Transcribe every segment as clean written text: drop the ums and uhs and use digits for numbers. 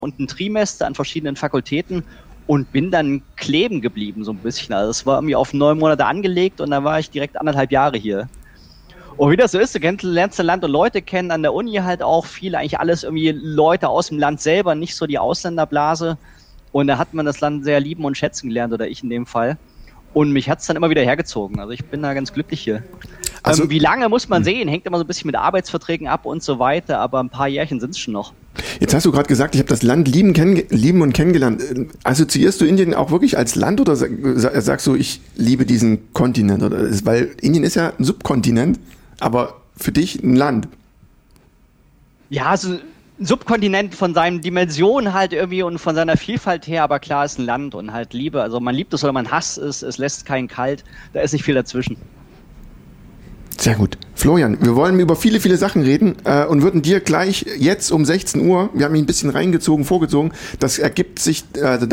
und ein Trimester an verschiedenen Fakultäten und bin dann kleben geblieben so ein bisschen. Also es war irgendwie auf 9 Monate angelegt und dann war ich direkt 1,5 Jahre hier. Und wie das so ist, lernst du Land und Leute kennen, an der Uni halt auch viel, eigentlich alles irgendwie Leute aus dem Land selber, nicht so die Ausländerblase. Und da hat man das Land sehr lieben und schätzen gelernt, oder ich in dem Fall. Und mich hat es dann immer wieder hergezogen. Also ich bin da ganz glücklich hier. Also, wie lange muss man sehen? Hängt immer so ein bisschen mit Arbeitsverträgen ab und so weiter, aber ein paar Jährchen sind es schon noch. Jetzt hast du gerade gesagt, ich habe das Land lieben und kennengelernt. Assoziierst du Indien auch wirklich als Land oder sagst du, ich liebe diesen Kontinent? Weil Indien ist ja ein Subkontinent, aber für dich ein Land. Ja, also ein Subkontinent von seinen Dimensionen halt irgendwie und von seiner Vielfalt her, aber klar ist ein Land und halt Liebe. Also man liebt es oder man hasst es, es lässt keinen kalt, da ist nicht viel dazwischen. Sehr gut. Florian, wir wollen über viele, viele Sachen reden und würden dir gleich jetzt um 16 Uhr, wir haben ihn ein bisschen vorgezogen, das ergibt sich,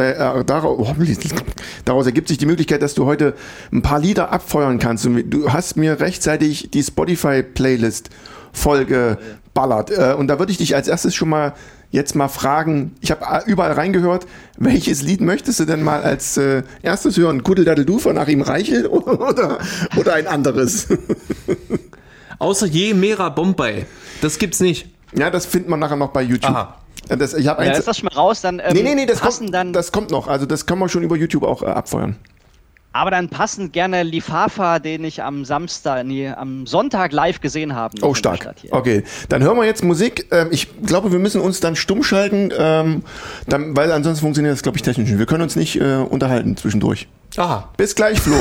daraus ergibt sich die Möglichkeit, dass du heute ein paar Lieder abfeuern kannst. Und du hast mir rechtzeitig die Spotify-Playlist vollgeballert. Und da würde ich dich als erstes schon mal jetzt mal fragen, ich habe überall reingehört, welches Lied möchtest du denn mal als erstes hören? Kuddeldaddeldu von Achim Reichel oder ein anderes? Außer Je Mera Bombay. Das gibt's nicht. Ja, das findet man nachher noch bei YouTube. Aha. Ist das schon mal raus? Dann, nee, das kommt noch. Also das kann man schon über YouTube auch abfeuern. Aber dann passend gerne Lifafa, den ich am Sonntag live gesehen habe. Oh, stark. Okay, dann hören wir jetzt Musik. Ich glaube, wir müssen uns dann stumm schalten, weil ansonsten funktioniert das, glaube ich, technisch nicht. Wir können uns nicht unterhalten zwischendurch. Aha. Bis gleich, Flo.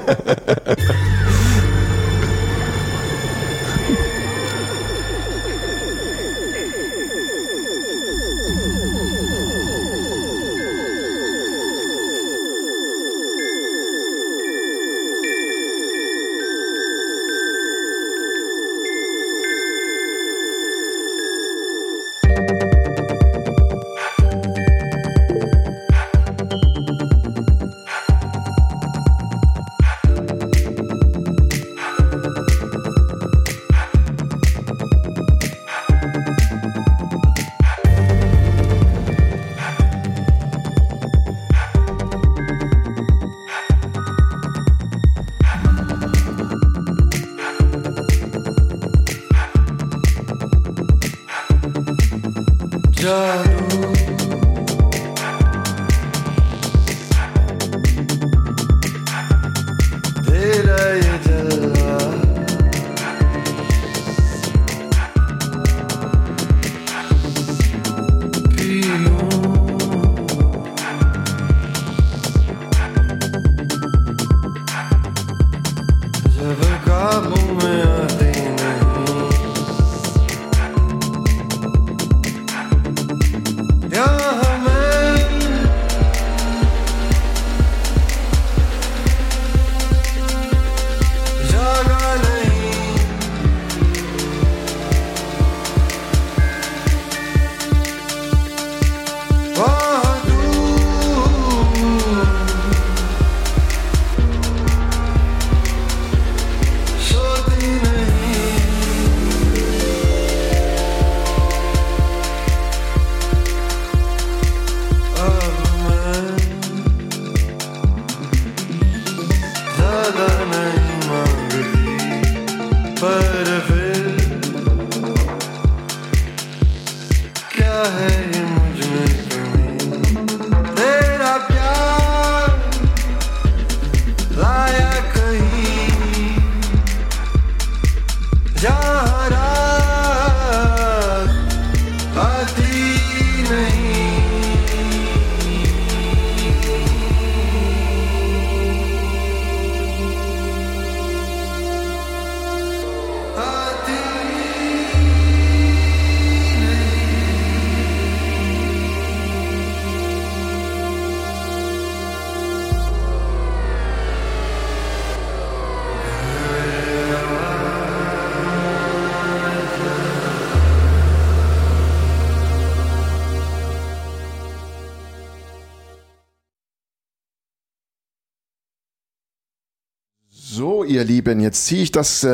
So, ihr Lieben, jetzt ziehe ich das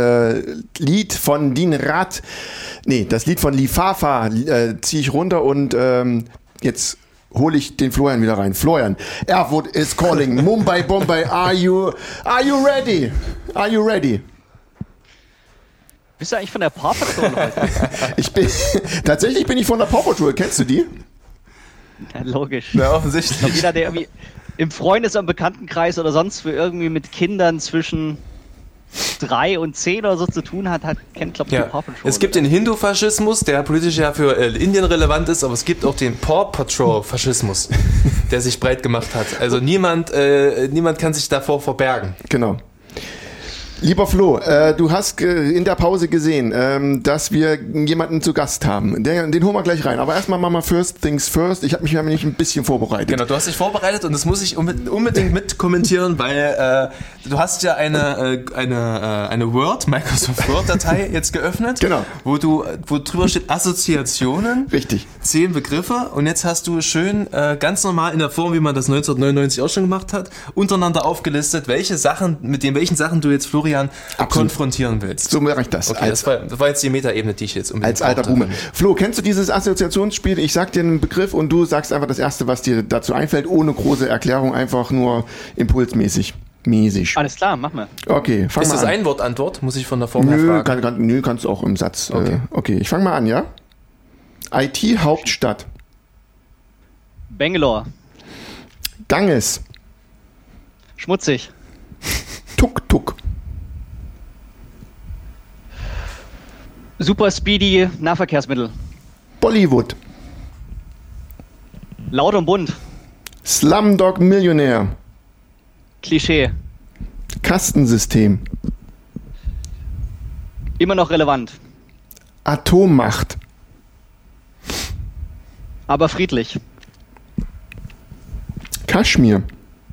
Lied von das Lied von Lifafa ziehe ich runter und jetzt hole ich den Florian wieder rein. Florian, Erfurt is calling. Mumbai, Bombay, are you ready? Are you ready? Bist du eigentlich von der Paw Patrol heute? Tatsächlich bin ich von der Paw Patrol. Kennst du die? Ja, logisch. Ja, offensichtlich. Ich glaube, jeder, der irgendwie im Freundes- und Bekanntenkreis oder sonst wo irgendwie mit Kindern zwischen 3 und 10 oder so zu tun hat, kennt, glaube ich, die Paw Patrol. Es gibt den Hindu-Faschismus, der politisch ja für Indien relevant ist, aber es gibt auch den Paw Patrol-Faschismus, der sich breit gemacht hat. Also niemand kann sich davor verbergen. Genau. Lieber Flo, du hast in der Pause gesehen, dass wir jemanden zu Gast haben. Den holen wir gleich rein. Aber erstmal machen wir First Things First. Ich habe mich nämlich ein bisschen vorbereitet. Genau, du hast dich vorbereitet und das muss ich unbedingt mitkommentieren, weil du hast ja eine Word, Microsoft Word-Datei jetzt geöffnet, genau, wo drüber steht Assoziationen. Richtig. 10 Begriffe und jetzt hast du schön ganz normal in der Form, wie man das 1999 auch schon gemacht hat, untereinander aufgelistet, mit welchen Sachen du jetzt, Florian, konfrontieren willst. So mache ich das. Okay, das war jetzt die Metaebene, die ich jetzt unbedingt als alter Boomer. Flo, kennst du dieses Assoziationsspiel? Ich sag dir einen Begriff und du sagst einfach das Erste, was dir dazu einfällt, ohne große Erklärung, einfach nur impulsmäßig. Alles klar, mach mal. Okay, fang mal an. Ist das Ein-Wort-Antwort? Muss ich von der Form her fragen? Nö, kannst du auch im Satz. Okay, ich fange mal an, ja? IT-Hauptstadt. Bangalore. Ganges. Schmutzig. Tuk-Tuk. Super speedy Nahverkehrsmittel. Bollywood. Laut und bunt. Slumdog Millionär. Klischee. Kastensystem. Immer noch relevant. Atommacht. Aber friedlich. Kaschmir.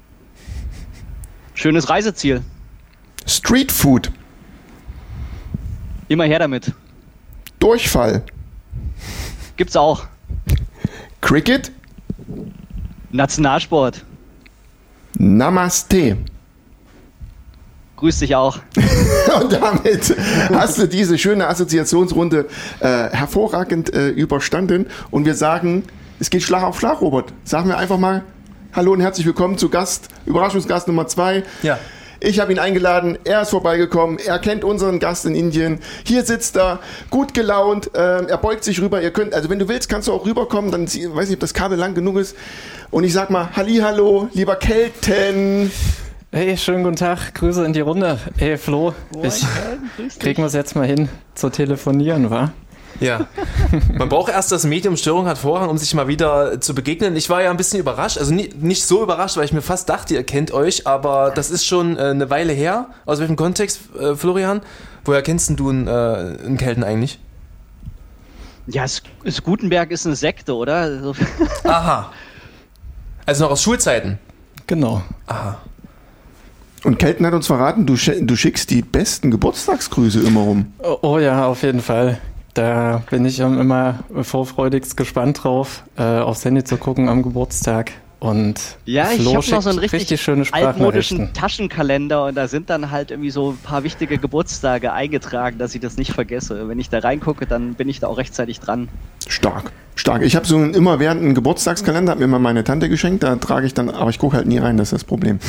Schönes Reiseziel. Streetfood. Immer her damit. Durchfall. Gibt's auch. Cricket. Nationalsport. Namaste. Grüß dich auch. Und damit hast du diese schöne Assoziationsrunde hervorragend überstanden. Und wir sagen, es geht Schlag auf Schlag, Robert. Sagen wir einfach mal hallo und herzlich willkommen zu Überraschungsgast Nummer 2. Ja. Ich habe ihn eingeladen, er ist vorbeigekommen, er kennt unseren Gast in Indien. Hier sitzt er, gut gelaunt, er beugt sich rüber. Ihr könnt, also wenn du willst, kannst du auch rüberkommen, dann weiß nicht, ob das Kabel lang genug ist. Und ich sag mal, Hallihallo, lieber Kelten. Hey, schönen guten Tag, Grüße in die Runde. Hey Flo, kriegen wir es jetzt mal hin zu telefonieren, wa? Ja, man braucht erst das Medium Störung hat Vorrang, um sich mal wieder zu begegnen. Ich war ja ein bisschen überrascht, also nicht so überrascht, weil ich mir fast dachte, ihr kennt euch, aber das ist schon eine Weile her. Aus welchem Kontext, Florian? Woher kennst du einen Kelten eigentlich? Ja, Gutenberg ist eine Sekte, oder? Aha. Also noch aus Schulzeiten? Genau. Aha. Und Kelten hat uns verraten, du schickst die besten Geburtstagsgrüße immer rum. Oh ja, auf jeden Fall. Da bin ich immer vorfreudigst gespannt drauf, aufs Handy zu gucken am Geburtstag. Und ja, ich habe noch so einen richtig schöne altmodischen Taschenkalender und da sind dann halt irgendwie so ein paar wichtige Geburtstage eingetragen, dass ich das nicht vergesse. Wenn ich da reingucke, dann bin ich da auch rechtzeitig dran. Stark. Ich habe so einen immerwährenden Geburtstagskalender, hat mir mal meine Tante geschenkt, da trage ich dann, aber ich gucke halt nie rein, das ist das Problem.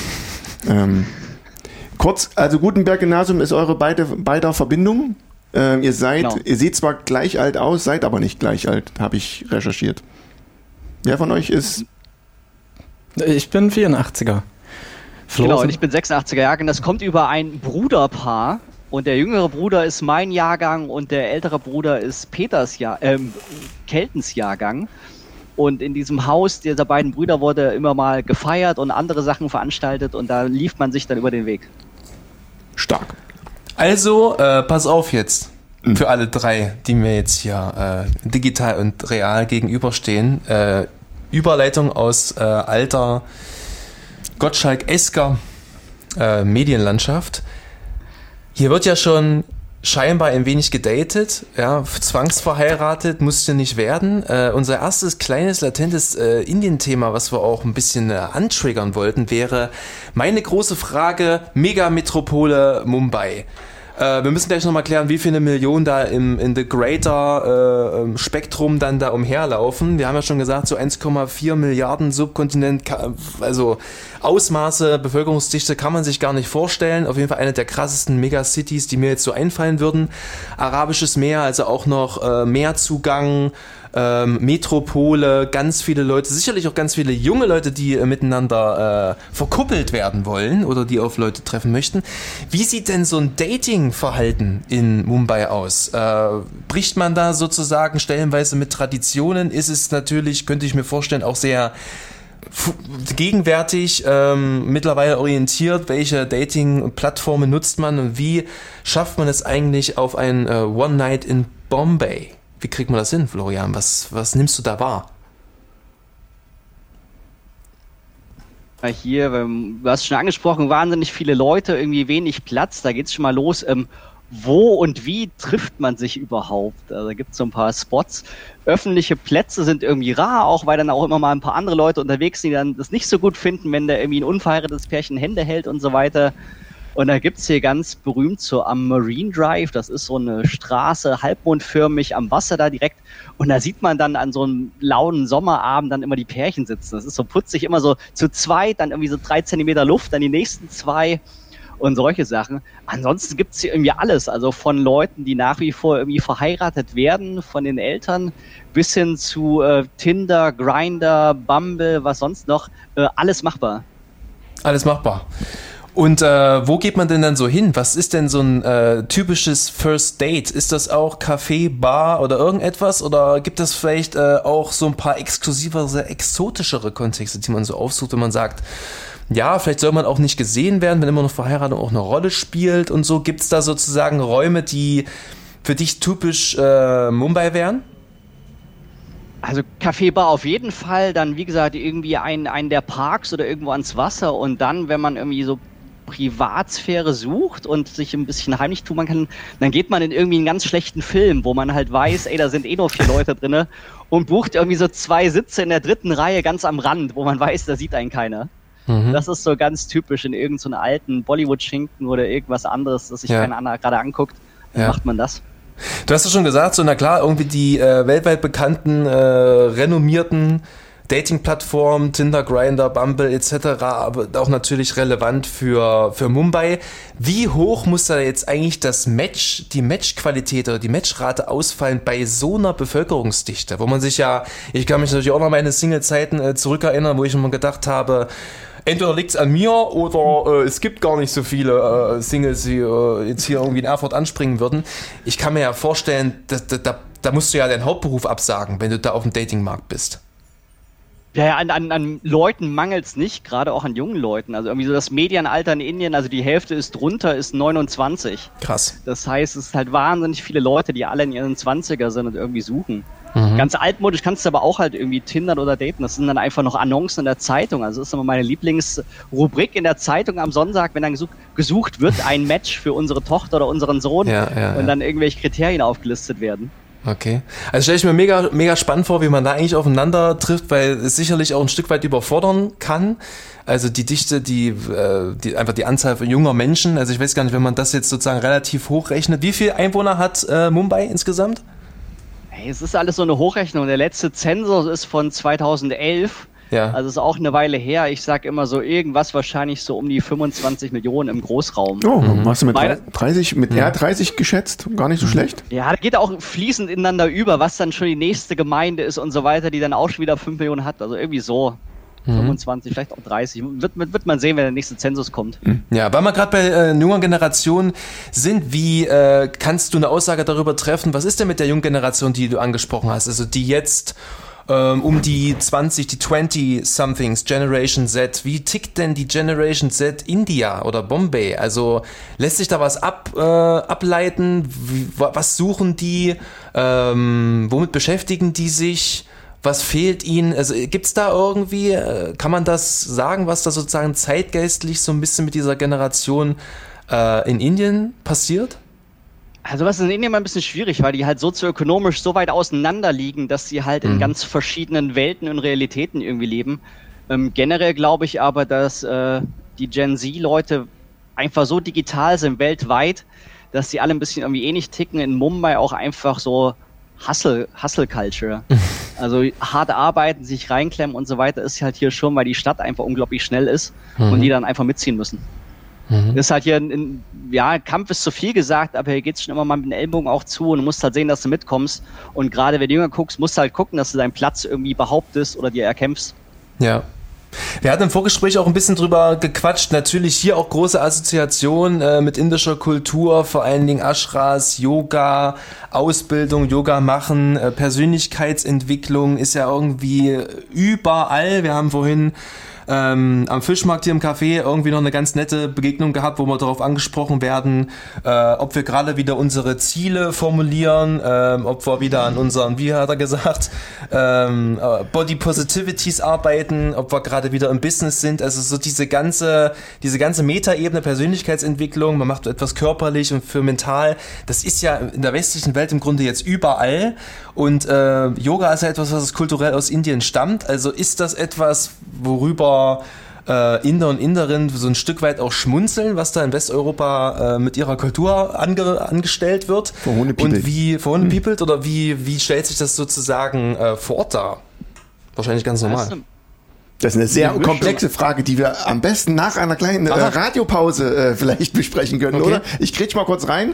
Kurz, also Gutenberg-Gymnasium ist eure beider Verbindung. Ihr seht zwar gleich alt aus, seid aber nicht gleich alt, habe ich recherchiert. Wer von euch ist... Ich bin 84er. Genau, und ich bin 86er Jahrgang. Das kommt über ein Bruderpaar. Und der jüngere Bruder ist mein Jahrgang und der ältere Bruder ist Keltens Jahrgang. Und in diesem Haus dieser beiden Brüder wurde immer mal gefeiert und andere Sachen veranstaltet und da lief man sich dann über den Weg. Stark. Also, pass auf jetzt. Für alle drei, die mir jetzt hier digital und real gegenüberstehen. Überleitung aus alter Gottschalk-esker Medienlandschaft. Hier wird ja schon scheinbar ein wenig gedatet, ja, zwangsverheiratet, musste nicht werden. Unser erstes kleines, latentes Indien-Thema, was wir auch ein bisschen antriggern wollten, wäre meine große Frage, Megametropole Mumbai. Wir müssen gleich nochmal klären, wie viele Millionen da in the greater Spektrum dann da umherlaufen. Wir haben ja schon gesagt, so 1,4 Milliarden Subkontinent, also Ausmaße, Bevölkerungsdichte kann man sich gar nicht vorstellen. Auf jeden Fall eine der krassesten Megacities, die mir jetzt so einfallen würden. Arabisches Meer, also auch noch Meerzugang, Metropole, ganz viele Leute, sicherlich auch ganz viele junge Leute, die miteinander verkuppelt werden wollen oder die auf Leute treffen möchten. Wie sieht denn so ein Dating-Verhalten in Mumbai aus? Bricht man da sozusagen stellenweise mit Traditionen? Ist es natürlich, könnte ich mir vorstellen, auch sehr gegenwärtig mittlerweile orientiert, welche Dating-Plattformen nutzt man und wie schafft man es eigentlich auf ein One Night in Bombay? Wie kriegt man das hin, Florian? Was nimmst du da wahr? Hier, du hast schon angesprochen, wahnsinnig viele Leute, irgendwie wenig Platz, da geht's schon mal los. Wo und wie trifft man sich überhaupt? Also da gibt es so ein paar Spots. Öffentliche Plätze sind irgendwie rar, auch weil dann auch immer mal ein paar andere Leute unterwegs sind, die dann das nicht so gut finden, wenn da irgendwie ein unverheiratetes Pärchen Hände hält und so weiter. Und da gibt's hier ganz berühmt so am Marine Drive, das ist so eine Straße, halbmondförmig am Wasser da direkt. Und da sieht man dann an so einem lauen Sommerabend dann immer die Pärchen sitzen. Das ist so putzig, immer so zu zweit, dann irgendwie so 3 Zentimeter Luft, dann die nächsten 2 und solche Sachen. Ansonsten gibt's hier irgendwie alles, also von Leuten, die nach wie vor irgendwie verheiratet werden, von den Eltern, bis hin zu Tinder, Grindr, Bumble, was sonst noch, alles machbar. Alles machbar. Und wo geht man denn dann so hin? Was ist denn so ein typisches First Date? Ist das auch Café, Bar oder irgendetwas? Oder gibt es vielleicht auch so ein paar exklusivere, exotischere Kontexte, die man so aufsucht, wenn man sagt, ja, vielleicht soll man auch nicht gesehen werden, wenn immer noch Verheiratung auch eine Rolle spielt und so. Gibt es da sozusagen Räume, die für dich typisch Mumbai wären? Also Café, Bar auf jeden Fall, dann wie gesagt irgendwie einen der Parks oder irgendwo ans Wasser und dann, wenn man irgendwie so Privatsphäre sucht und sich ein bisschen heimlich tun kann, dann geht man in irgendwie einen ganz schlechten Film, wo man halt weiß, ey, da sind eh nur 4 Leute drinne und bucht irgendwie so 2 Sitze in der 3. Reihe ganz am Rand, wo man weiß, da sieht einen keiner. Mhm. Das ist so ganz typisch in irgendeinem so alten Bollywood-Schinken oder irgendwas anderes, das sich keiner gerade anguckt, dann macht man das. Du hast ja schon gesagt, so na klar, irgendwie die weltweit bekannten, renommierten Dating-Plattformen, Tinder, Grindr, Bumble etc., aber auch natürlich relevant für Mumbai. Wie hoch muss da jetzt eigentlich die Matchqualität oder die Matchrate ausfallen bei so einer Bevölkerungsdichte, wo man sich ja, ich kann mich natürlich auch noch an meine Single-Zeiten zurückerinnern, wo ich immer gedacht habe, entweder liegt's an mir oder es gibt gar nicht so viele Singles, die jetzt hier irgendwie in Erfurt anspringen würden. Ich kann mir ja vorstellen, da musst du ja deinen Hauptberuf absagen, wenn du da auf dem Datingmarkt bist. Ja, an Leuten mangelt's nicht, gerade auch an jungen Leuten. Also irgendwie so das Medianalter in Indien, also die Hälfte ist drunter, ist 29. Krass. Das heißt, es ist halt wahnsinnig viele Leute, die alle in ihren 20er sind und irgendwie suchen. Mhm. Ganz altmodisch kannst du aber auch halt irgendwie tindern oder daten. Das sind dann einfach noch Annoncen in der Zeitung. Also das ist immer meine Lieblingsrubrik in der Zeitung am Sonntag, wenn dann gesucht wird, ein Match für unsere Tochter oder unseren Sohn und dann irgendwelche Kriterien aufgelistet werden. Okay. Also stelle ich mir mega, mega spannend vor, wie man da eigentlich aufeinander trifft, weil es sicherlich auch ein Stück weit überfordern kann. Also die Dichte, einfach die Anzahl von junger Menschen. Also ich weiß gar nicht, wenn man das jetzt sozusagen relativ hochrechnet. Wie viele Einwohner hat Mumbai insgesamt? Hey, es ist alles so eine Hochrechnung. Der letzte Zensus ist von 2011. Ja. Also ist auch eine Weile her. Ich sag immer so irgendwas wahrscheinlich so um die 25 Millionen im Großraum. Oh, hast du mit 30 geschätzt? Gar nicht so schlecht. Ja, da geht auch fließend ineinander über, was dann schon die nächste Gemeinde ist und so weiter, die dann auch schon wieder 5 Millionen hat. Also irgendwie so. 25, vielleicht auch 30. Wird man sehen, wenn der nächste Zensus kommt. Ja, weil wir gerade bei junger Generation sind, wie kannst du eine Aussage darüber treffen? Was ist denn mit der jungen Generation, die du angesprochen hast? Also die jetzt um die 20-somethings, Generation Z. Wie tickt denn die Generation Z India oder Bombay? Also lässt sich da was ableiten? Was suchen die? Womit beschäftigen die sich? Was fehlt ihnen? Also gibt's da irgendwie, kann man das sagen, was da sozusagen zeitgeistlich so ein bisschen mit dieser Generation in Indien passiert? Also was ist in Indien mal ein bisschen schwierig, weil die halt sozioökonomisch so weit auseinander liegen, dass sie halt in ganz verschiedenen Welten und Realitäten irgendwie leben. Generell glaube ich aber, dass die Gen Z-Leute einfach so digital sind weltweit, dass die alle ein bisschen irgendwie ähnlich ticken. In Mumbai auch einfach so Hustle-Culture. Also hart arbeiten, sich reinklemmen und so weiter ist halt hier schon, weil die Stadt einfach unglaublich schnell ist und die dann einfach mitziehen müssen. Das ist halt hier Kampf ist zu viel gesagt, aber hier geht's schon immer mal mit den Ellbogen auch zu und du musst halt sehen, dass du mitkommst. Und gerade wenn du jünger guckst, musst du halt gucken, dass du deinen Platz irgendwie behauptest oder dir erkämpfst. Ja. Wir hatten im Vorgespräch auch ein bisschen drüber gequatscht. Natürlich hier auch große Assoziation mit indischer Kultur, vor allen Dingen Ashras, Yoga, Ausbildung, Yoga machen, Persönlichkeitsentwicklung ist ja irgendwie überall. Wir haben vorhin am Fischmarkt hier im Café irgendwie noch eine ganz nette Begegnung gehabt, wo wir darauf angesprochen werden, ob wir gerade wieder unsere Ziele formulieren, ob wir wieder an unseren, wie hat er gesagt, Body Positivities arbeiten, ob wir gerade wieder im Business sind. Also so diese ganze Metaebene Persönlichkeitsentwicklung, man macht etwas körperlich und für mental, das ist ja in der westlichen Welt im Grunde jetzt überall. Und Yoga ist ja etwas, was kulturell aus Indien stammt. Also ist das etwas, worüber Inder und Inderinnen so ein Stück weit auch schmunzeln, was da in Westeuropa mit ihrer Kultur angestellt wird? Und wie verhohnepiepelt oder wie stellt sich das sozusagen vor Ort dar? Wahrscheinlich ganz normal. Das ist eine sehr komplexe Frage, die wir am besten nach einer kleinen Radiopause vielleicht besprechen können, oder? Ich grätsch mal kurz rein.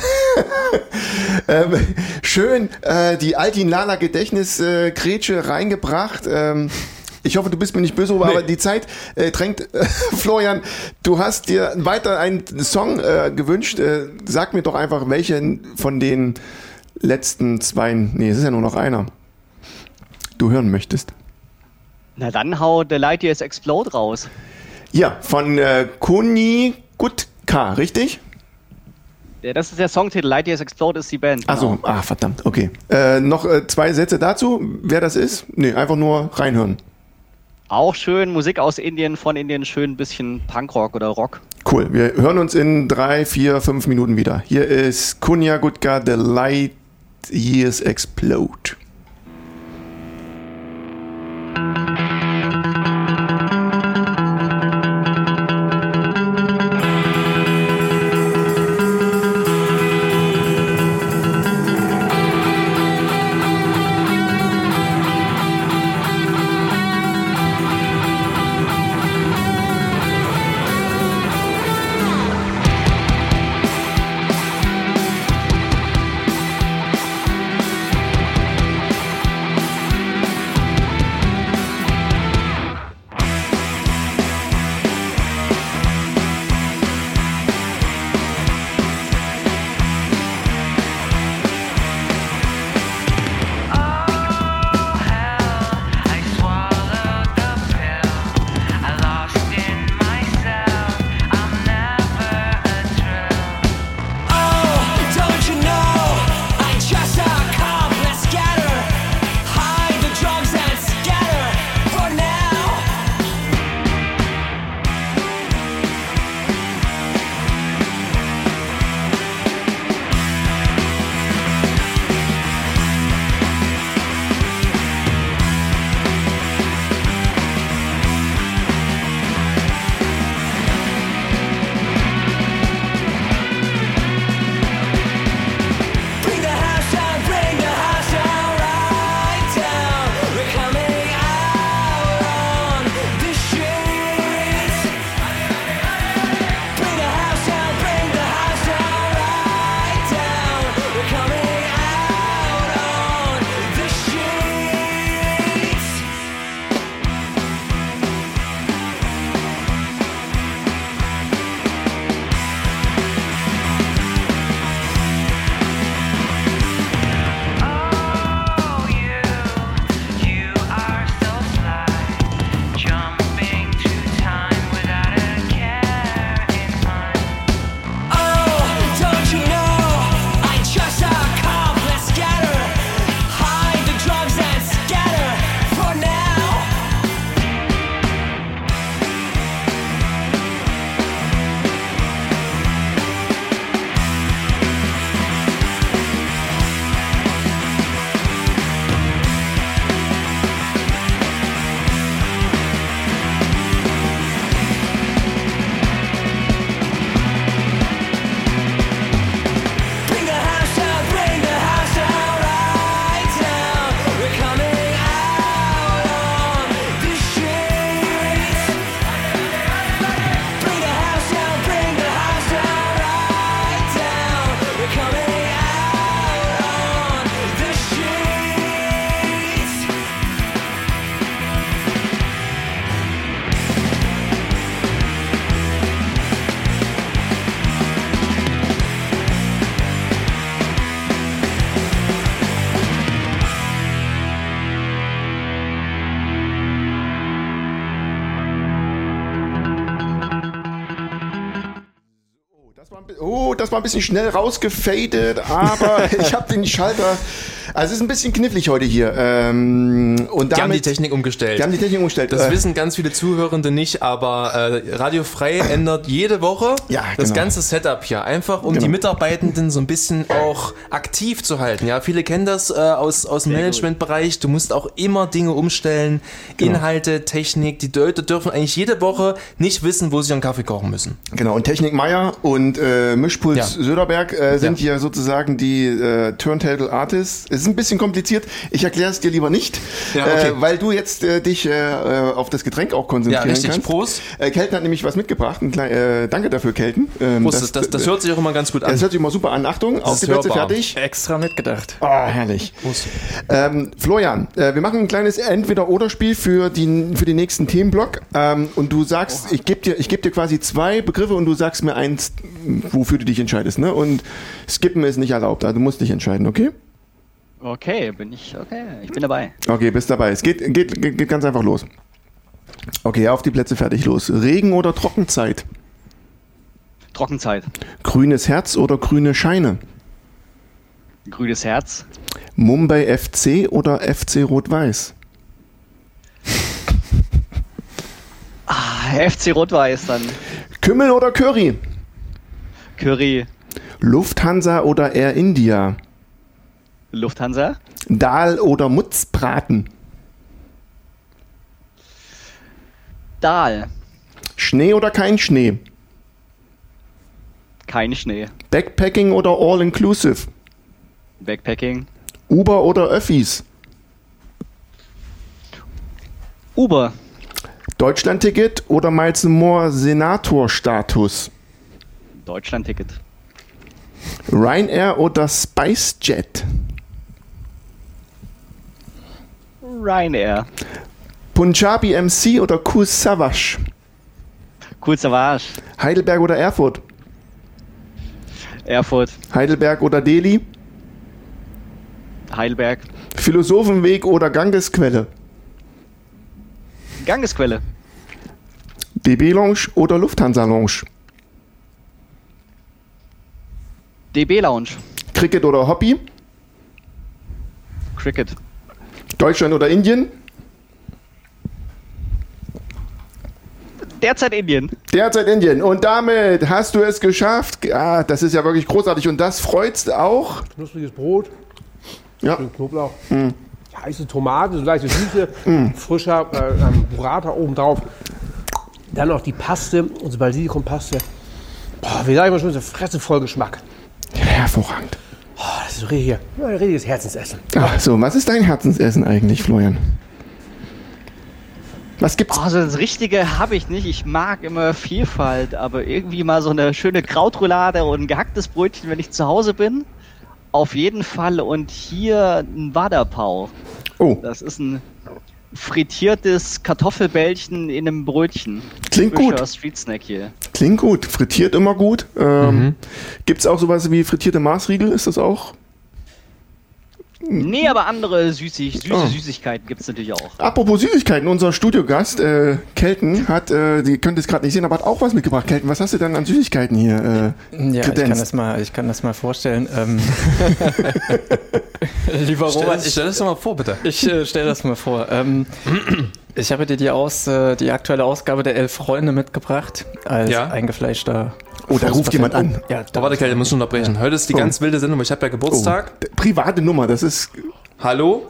Schön die Altin-Lala Gedächtnis-Grätsche reingebracht. Ich hoffe, du bist mir nicht böse, aber die Zeit drängt. Florian, du hast dir weiter einen Song gewünscht. Sag mir doch einfach, welchen von den letzten zwei, es ist ja nur noch einer, du hören möchtest. Na dann hau The Light Years Explode raus. Ja, von Kuni Gutka, richtig? Ja, das ist der Songtitel. Light Years Explode ist die Band. Genau. Achso, verdammt, okay. Noch 2 Sätze dazu, wer das ist? Nee, einfach nur reinhören. Auch schön, Musik aus Indien, von Indien, schön ein bisschen Punkrock oder Rock. Cool, wir hören uns in 3, 4, 5 Minuten wieder. Hier ist Kunya Gutka, The Light Years Explode. Hallo, das war ein bisschen schnell rausgefadet, aber ich habe den Schalter. Also es ist ein bisschen knifflig heute hier. Und damit, die haben die Technik umgestellt. Das wissen ganz viele Zuhörende nicht, aber Radio Frei ändert jede Woche das ganze Setup hier. Einfach, um die Mitarbeitenden so ein bisschen auch aktiv zu halten. Ja, viele kennen das aus dem Managementbereich. Du musst auch immer Dinge umstellen. Inhalte, Technik. Die Leute dürfen eigentlich jede Woche nicht wissen, wo sie ihren Kaffee kochen müssen. Genau, und Technik Meier und Mischpuls Söderberg sind hier sozusagen die Turntable Artists. Es ist ein bisschen kompliziert. Ich erkläre es dir lieber nicht, weil du jetzt dich auf das Getränk auch konzentrieren kannst. Ja, richtig. Prost. Kelten hat nämlich was mitgebracht. Danke dafür, Kelten. Prost, das hört sich auch immer ganz gut an. Das hört sich immer super an. Achtung, auf die Plätze, fertig. Extra mitgedacht. Oh, herrlich. Prost. Florian, wir machen ein kleines Entweder-Oder-Spiel für den nächsten Themenblock. Und du sagst, ich geb dir quasi 2 Begriffe und du sagst mir eins, wofür du dich entscheidest. Ne? Und Skippen ist nicht erlaubt. Also du musst dich entscheiden, okay? Okay, ich bin dabei. Okay, bist dabei. Es geht ganz einfach los. Okay, auf die Plätze, fertig, los. Regen- oder Trockenzeit? Trockenzeit. Grünes Herz oder grüne Scheine? Grünes Herz. Mumbai FC oder FC Rot-Weiß? FC Rot-Weiß dann. Kümmel oder Curry? Curry. Lufthansa oder Air India? Lufthansa. Dahl oder Mutzbraten? Dahl. Schnee oder kein Schnee? Kein Schnee. Backpacking oder All-Inclusive? Backpacking. Uber oder Öffis? Uber. Deutschlandticket oder Miles Moore Senator-Status? Deutschlandticket. Ryanair oder SpiceJet? Ryanair. Punjabi MC oder Kool Savas? Kool Savas. Heidelberg oder Erfurt? Erfurt. Heidelberg oder Delhi? Heidelberg. Philosophenweg oder Gangesquelle? Gangesquelle. DB Lounge oder Lufthansa Lounge? DB Lounge. Cricket oder Hobby? Cricket. Deutschland oder Indien? Derzeit Indien. Derzeit Indien. Und damit hast du es geschafft. Ah, das ist ja wirklich großartig. Und das freut's auch. Knuspriges Brot. Ja. Knoblauch. Heiße Tomate, so leichte Süße. Frischer Burrata obendrauf. Dann noch die Paste, unsere Basilikumpaste. Boah, wie sage ich mal schon, so Fresse voll Geschmack. Ja, hervorragend. Oh, das ist so ein richtiges Herzensessen. Ach so, was ist dein Herzensessen eigentlich, Florian? Was gibt's? Also das Richtige habe ich nicht. Ich mag immer Vielfalt, aber irgendwie mal so eine schöne Krautroulade und ein gehacktes Brötchen, wenn ich zu Hause bin. Auf jeden Fall. Und hier ein Wadapau. Oh. Das ist ein frittiertes Kartoffelbällchen in einem Brötchen. Klingt gut. Street Snack hier. Klingt gut. Frittiert immer gut. Gibt's auch sowas wie frittierte Maßriegel? Ist das auch? Nee, aber andere Süßigkeiten gibt es natürlich auch. Apropos Süßigkeiten, unser Studiogast Kelten hat, die könnt es gerade nicht sehen, aber hat auch was mitgebracht. Kelten, was hast du denn an Süßigkeiten hier kredenzt? Ich kann das mal vorstellen. Lieber Robert, stell das doch mal vor, bitte. Ich stelle das mal vor. Ich habe dir die aktuelle Ausgabe der 11 Freunde mitgebracht, als eingefleischter. Oh, da ruft jemand an. Ja, warte, Kelly, muss schon unterbrechen. Heute ist die ganz wilde Sendung, ich habe ja Geburtstag. Private Nummer, das ist... Hallo?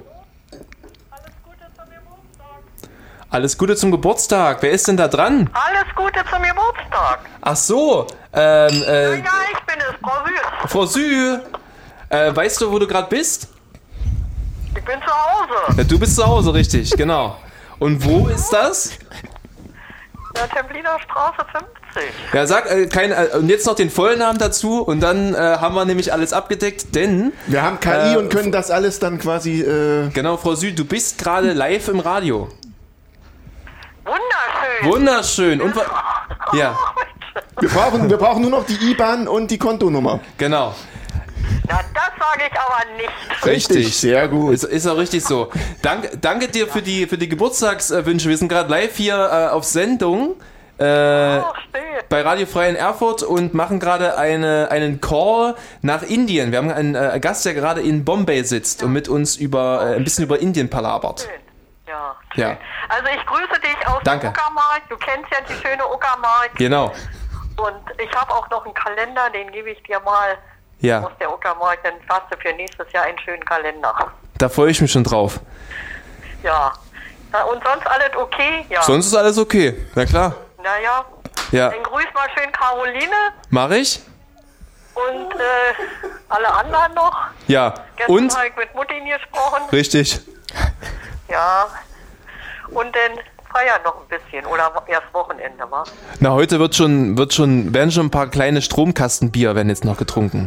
Alles Gute zum Geburtstag. Wer ist denn da dran? Alles Gute zum Geburtstag. Ach so. Ja, ich bin es, Frau Süß. Frau Sü, weißt du, wo du gerade bist? Ich bin zu Hause. Ja, du bist zu Hause, richtig, genau. Und wo ist das? Der Templiner Straße 50. Ja, sag und jetzt noch den Vollnamen dazu und dann haben wir nämlich alles abgedeckt, denn... Wir haben KI und können das alles dann quasi... Genau, Frau Süd, du bist gerade live im Radio. Wunderschön. Wunderschön. Und ja. Wir brauchen nur noch die IBAN und die Kontonummer. Genau. Na, das sage ich aber nicht. Richtig, sehr gut. Ist auch richtig so. Danke dir für die Geburtstagswünsche. Wir sind gerade live hier auf Sendung. Ach, spät. bei Radio Frei in Erfurt und machen gerade einen Call nach Indien. Wir haben einen Gast, der gerade in Bombay sitzt und mit uns ein bisschen über Indien palabert. Schön. Ja, Ja. schön. Also ich grüße dich aus Danke. dem Uckermark. Du kennst ja die schöne Uckermark. Genau. Und ich habe auch noch einen Kalender, den gebe ich dir mal Ja, aus der Uckermark. Dann hast du für nächstes Jahr einen schönen Kalender. da freue ich mich schon drauf. Ja. Na, und sonst alles okay? Ja. Sonst ist alles okay. Na klar. Naja. Ja. Dann grüß mal schön Caroline Mach ich? und alle anderen noch. Ja. Gestern Und? habe ich mit Mutti gesprochen. Richtig. Ja. Und dann feiern noch ein bisschen. Oder erst Wochenende, wa? Na, heute werden schon ein paar kleine Stromkastenbier werden jetzt noch getrunken.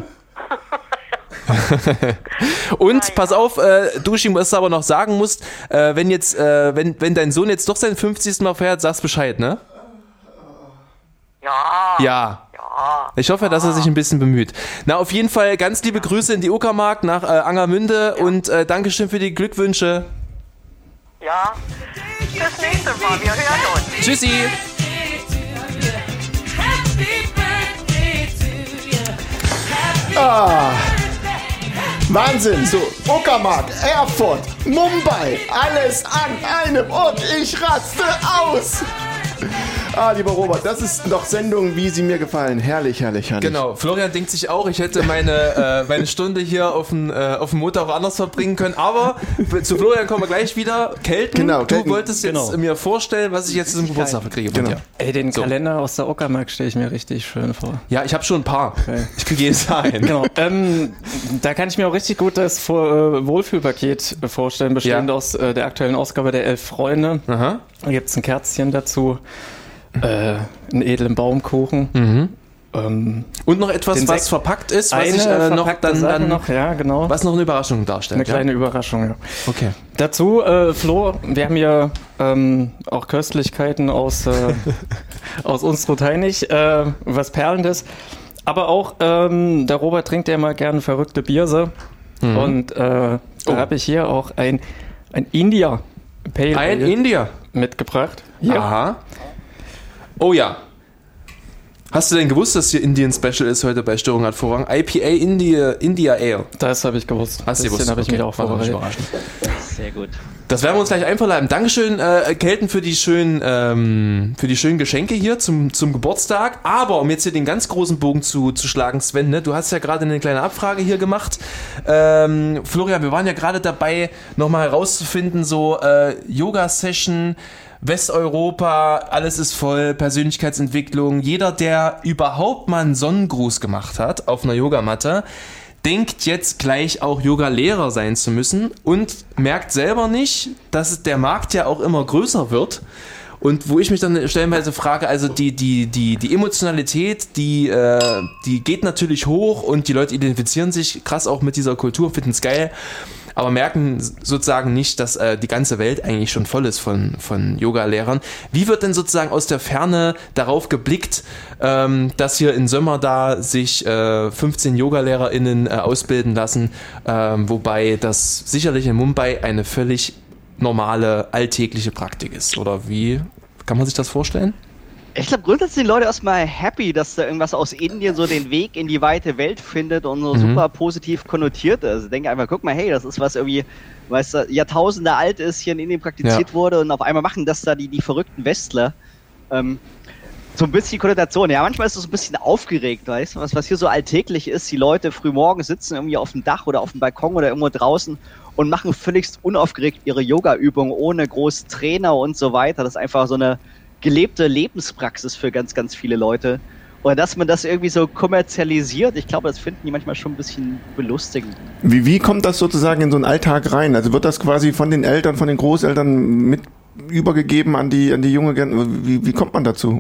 Und pass auf, Dusching, was du aber noch sagen musst, wenn dein Sohn jetzt doch seinen 50. Mal feiert, sagst Bescheid, ne? Ja. Ja. Ja. Ich hoffe, dass er sich ein bisschen bemüht. Na, auf jeden Fall ganz liebe Grüße in die Uckermark nach Angermünde und Dankeschön für die Glückwünsche. Ja. Bis nächste Mal. Wir hören uns. Tschüssi. Wahnsinn, so Uckermark, Erfurt, Mumbai, alles an einem Ort, ich raste aus. Lieber Robert, das ist doch Sendung, wie sie mir gefallen. Herrlich, herrlich, herrlich. Genau, Florian denkt sich auch, ich hätte meine Stunde hier auf dem Motor auch anders verbringen können, aber zu Florian kommen wir gleich wieder. Kelten, Genau, du Kelten. wolltest jetzt mir vorstellen, was ich jetzt zum Geburtstag verkriege von dir. Ey, den Kalender aus der Uckermark stelle ich mir richtig schön vor. Ja, ich habe schon ein paar. Ich kriege jedes Jahr einen. Genau. Da kann ich mir auch richtig gut das Wohlfühlpaket vorstellen, bestehend aus der aktuellen Ausgabe der 11 Freunde. Aha. Da gibt es ein Kerzchen dazu, einen edlen Baumkuchen. Und noch etwas, Den was Sekt. verpackt ist, was Eine ich noch verpackte Sache noch, ja, genau. was noch eine Überraschung darstellt. Eine kleine Überraschung, ja. Okay. Dazu, Flo, wir haben hier auch Köstlichkeiten aus Unstrut-Heinig, was Perlendes. Aber auch, der Robert trinkt ja mal gerne verrückte Bierse. Und da habe ich hier auch ein India Pale Ein Ale Indier. mitgebracht. Hier. Aha. Oh ja. Hast du denn gewusst, dass hier Indian Special ist heute bei Störung hat Vorrang? IPA India Ale. Das habe ich gewusst. Hast du gewusst? Bisschen habe ich mich auch war mich vorbereitet. überraschend. Sehr gut. Das werden wir uns gleich einverleiben. Dankeschön, Kelten, für die schönen Geschenke hier zum Geburtstag. Aber um jetzt hier den ganz großen Bogen zu schlagen, Sven, ne? Du hast ja gerade eine kleine Abfrage hier gemacht. Florian, wir waren ja gerade dabei, nochmal herauszufinden, so Yoga-Session, Westeuropa, alles ist voll, Persönlichkeitsentwicklung. Jeder, der überhaupt mal einen Sonnengruß gemacht hat auf einer Yogamatte, denkt jetzt gleich auch Yoga-Lehrer sein zu müssen und merkt selber nicht, dass der Markt ja auch immer größer wird. Und wo ich mich dann stellenweise frage, also die Emotionalität, die geht natürlich hoch und die Leute identifizieren sich krass auch mit dieser Kultur, finden es geil, aber merken sozusagen nicht, dass die ganze Welt eigentlich schon voll ist von Yoga-Lehrern. Wie wird denn sozusagen aus der Ferne darauf geblickt, dass hier in Sömmer da sich 15 Yoga-LehrerInnen ausbilden lassen, wobei das sicherlich in Mumbai eine völlig normale, alltägliche Praktik ist? Oder wie kann man sich das vorstellen? Ich glaube, grundsätzlich sind die Leute erstmal happy, dass da irgendwas aus Indien so den Weg in die weite Welt findet und so super positiv konnotiert ist. Ich denke einfach, guck mal, hey, das ist was irgendwie, weißt du, Jahrtausende alt ist, hier in Indien praktiziert wurde und auf einmal machen das da die verrückten Westler. So ein bisschen die Konnotation. Ja, manchmal ist es so ein bisschen aufgeregt, weißt du, was hier so alltäglich ist. Die Leute frühmorgens sitzen irgendwie auf dem Dach oder auf dem Balkon oder irgendwo draußen und machen völligst unaufgeregt ihre Yoga-Übungen ohne groß Trainer und so weiter. Das ist einfach so eine gelebte Lebenspraxis für ganz, ganz viele Leute. Und dass man das irgendwie so kommerzialisiert, ich glaube, das finden die manchmal schon ein bisschen belustigend. Wie kommt das sozusagen in so einen Alltag rein? Also wird das quasi von den Eltern, von den Großeltern mit übergegeben an die junge Generation? Wie kommt man dazu?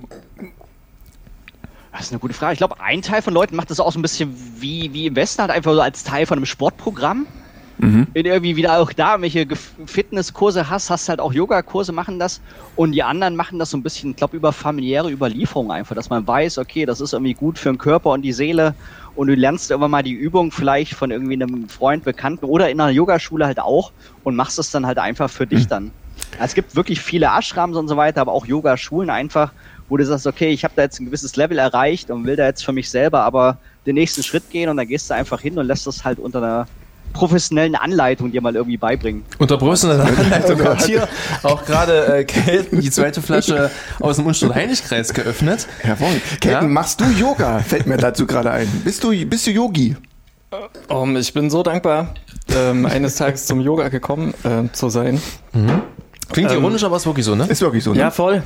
Das ist eine gute Frage. Ich glaube, ein Teil von Leuten macht das auch so ein bisschen wie im Westen, halt einfach so als Teil von einem Sportprogramm. Wenn du irgendwie wieder auch da welche Fitnesskurse hast halt auch Yogakurse machen das und die anderen machen das so ein bisschen, ich glaube, über familiäre Überlieferung einfach, dass man weiß, okay, das ist irgendwie gut für den Körper und die Seele und du lernst irgendwann mal die Übung vielleicht von irgendwie einem Freund, Bekannten oder in einer Yogaschule halt auch und machst es dann halt einfach für dich dann. Also es gibt wirklich viele Ashrams und so weiter, aber auch Yogaschulen einfach, wo du sagst, okay, ich habe da jetzt ein gewisses Level erreicht und will da jetzt für mich selber aber den nächsten Schritt gehen und dann gehst du einfach hin und lässt das halt unter einer professionellen Anleitung dir mal irgendwie beibringen. Unter professioneller Anleitung hat hier auch gerade Kelten die zweite Flasche aus dem Unstrut-Heinrich-Kreis geöffnet. Hervorragend. Kelten, machst du Yoga? Fällt mir dazu gerade ein. Bist du Yogi? Ich bin so dankbar, eines Tages zum Yoga gekommen zu sein. Klingt ironisch, aber ist wirklich so, ne? Ist wirklich so, ne? Ja, voll.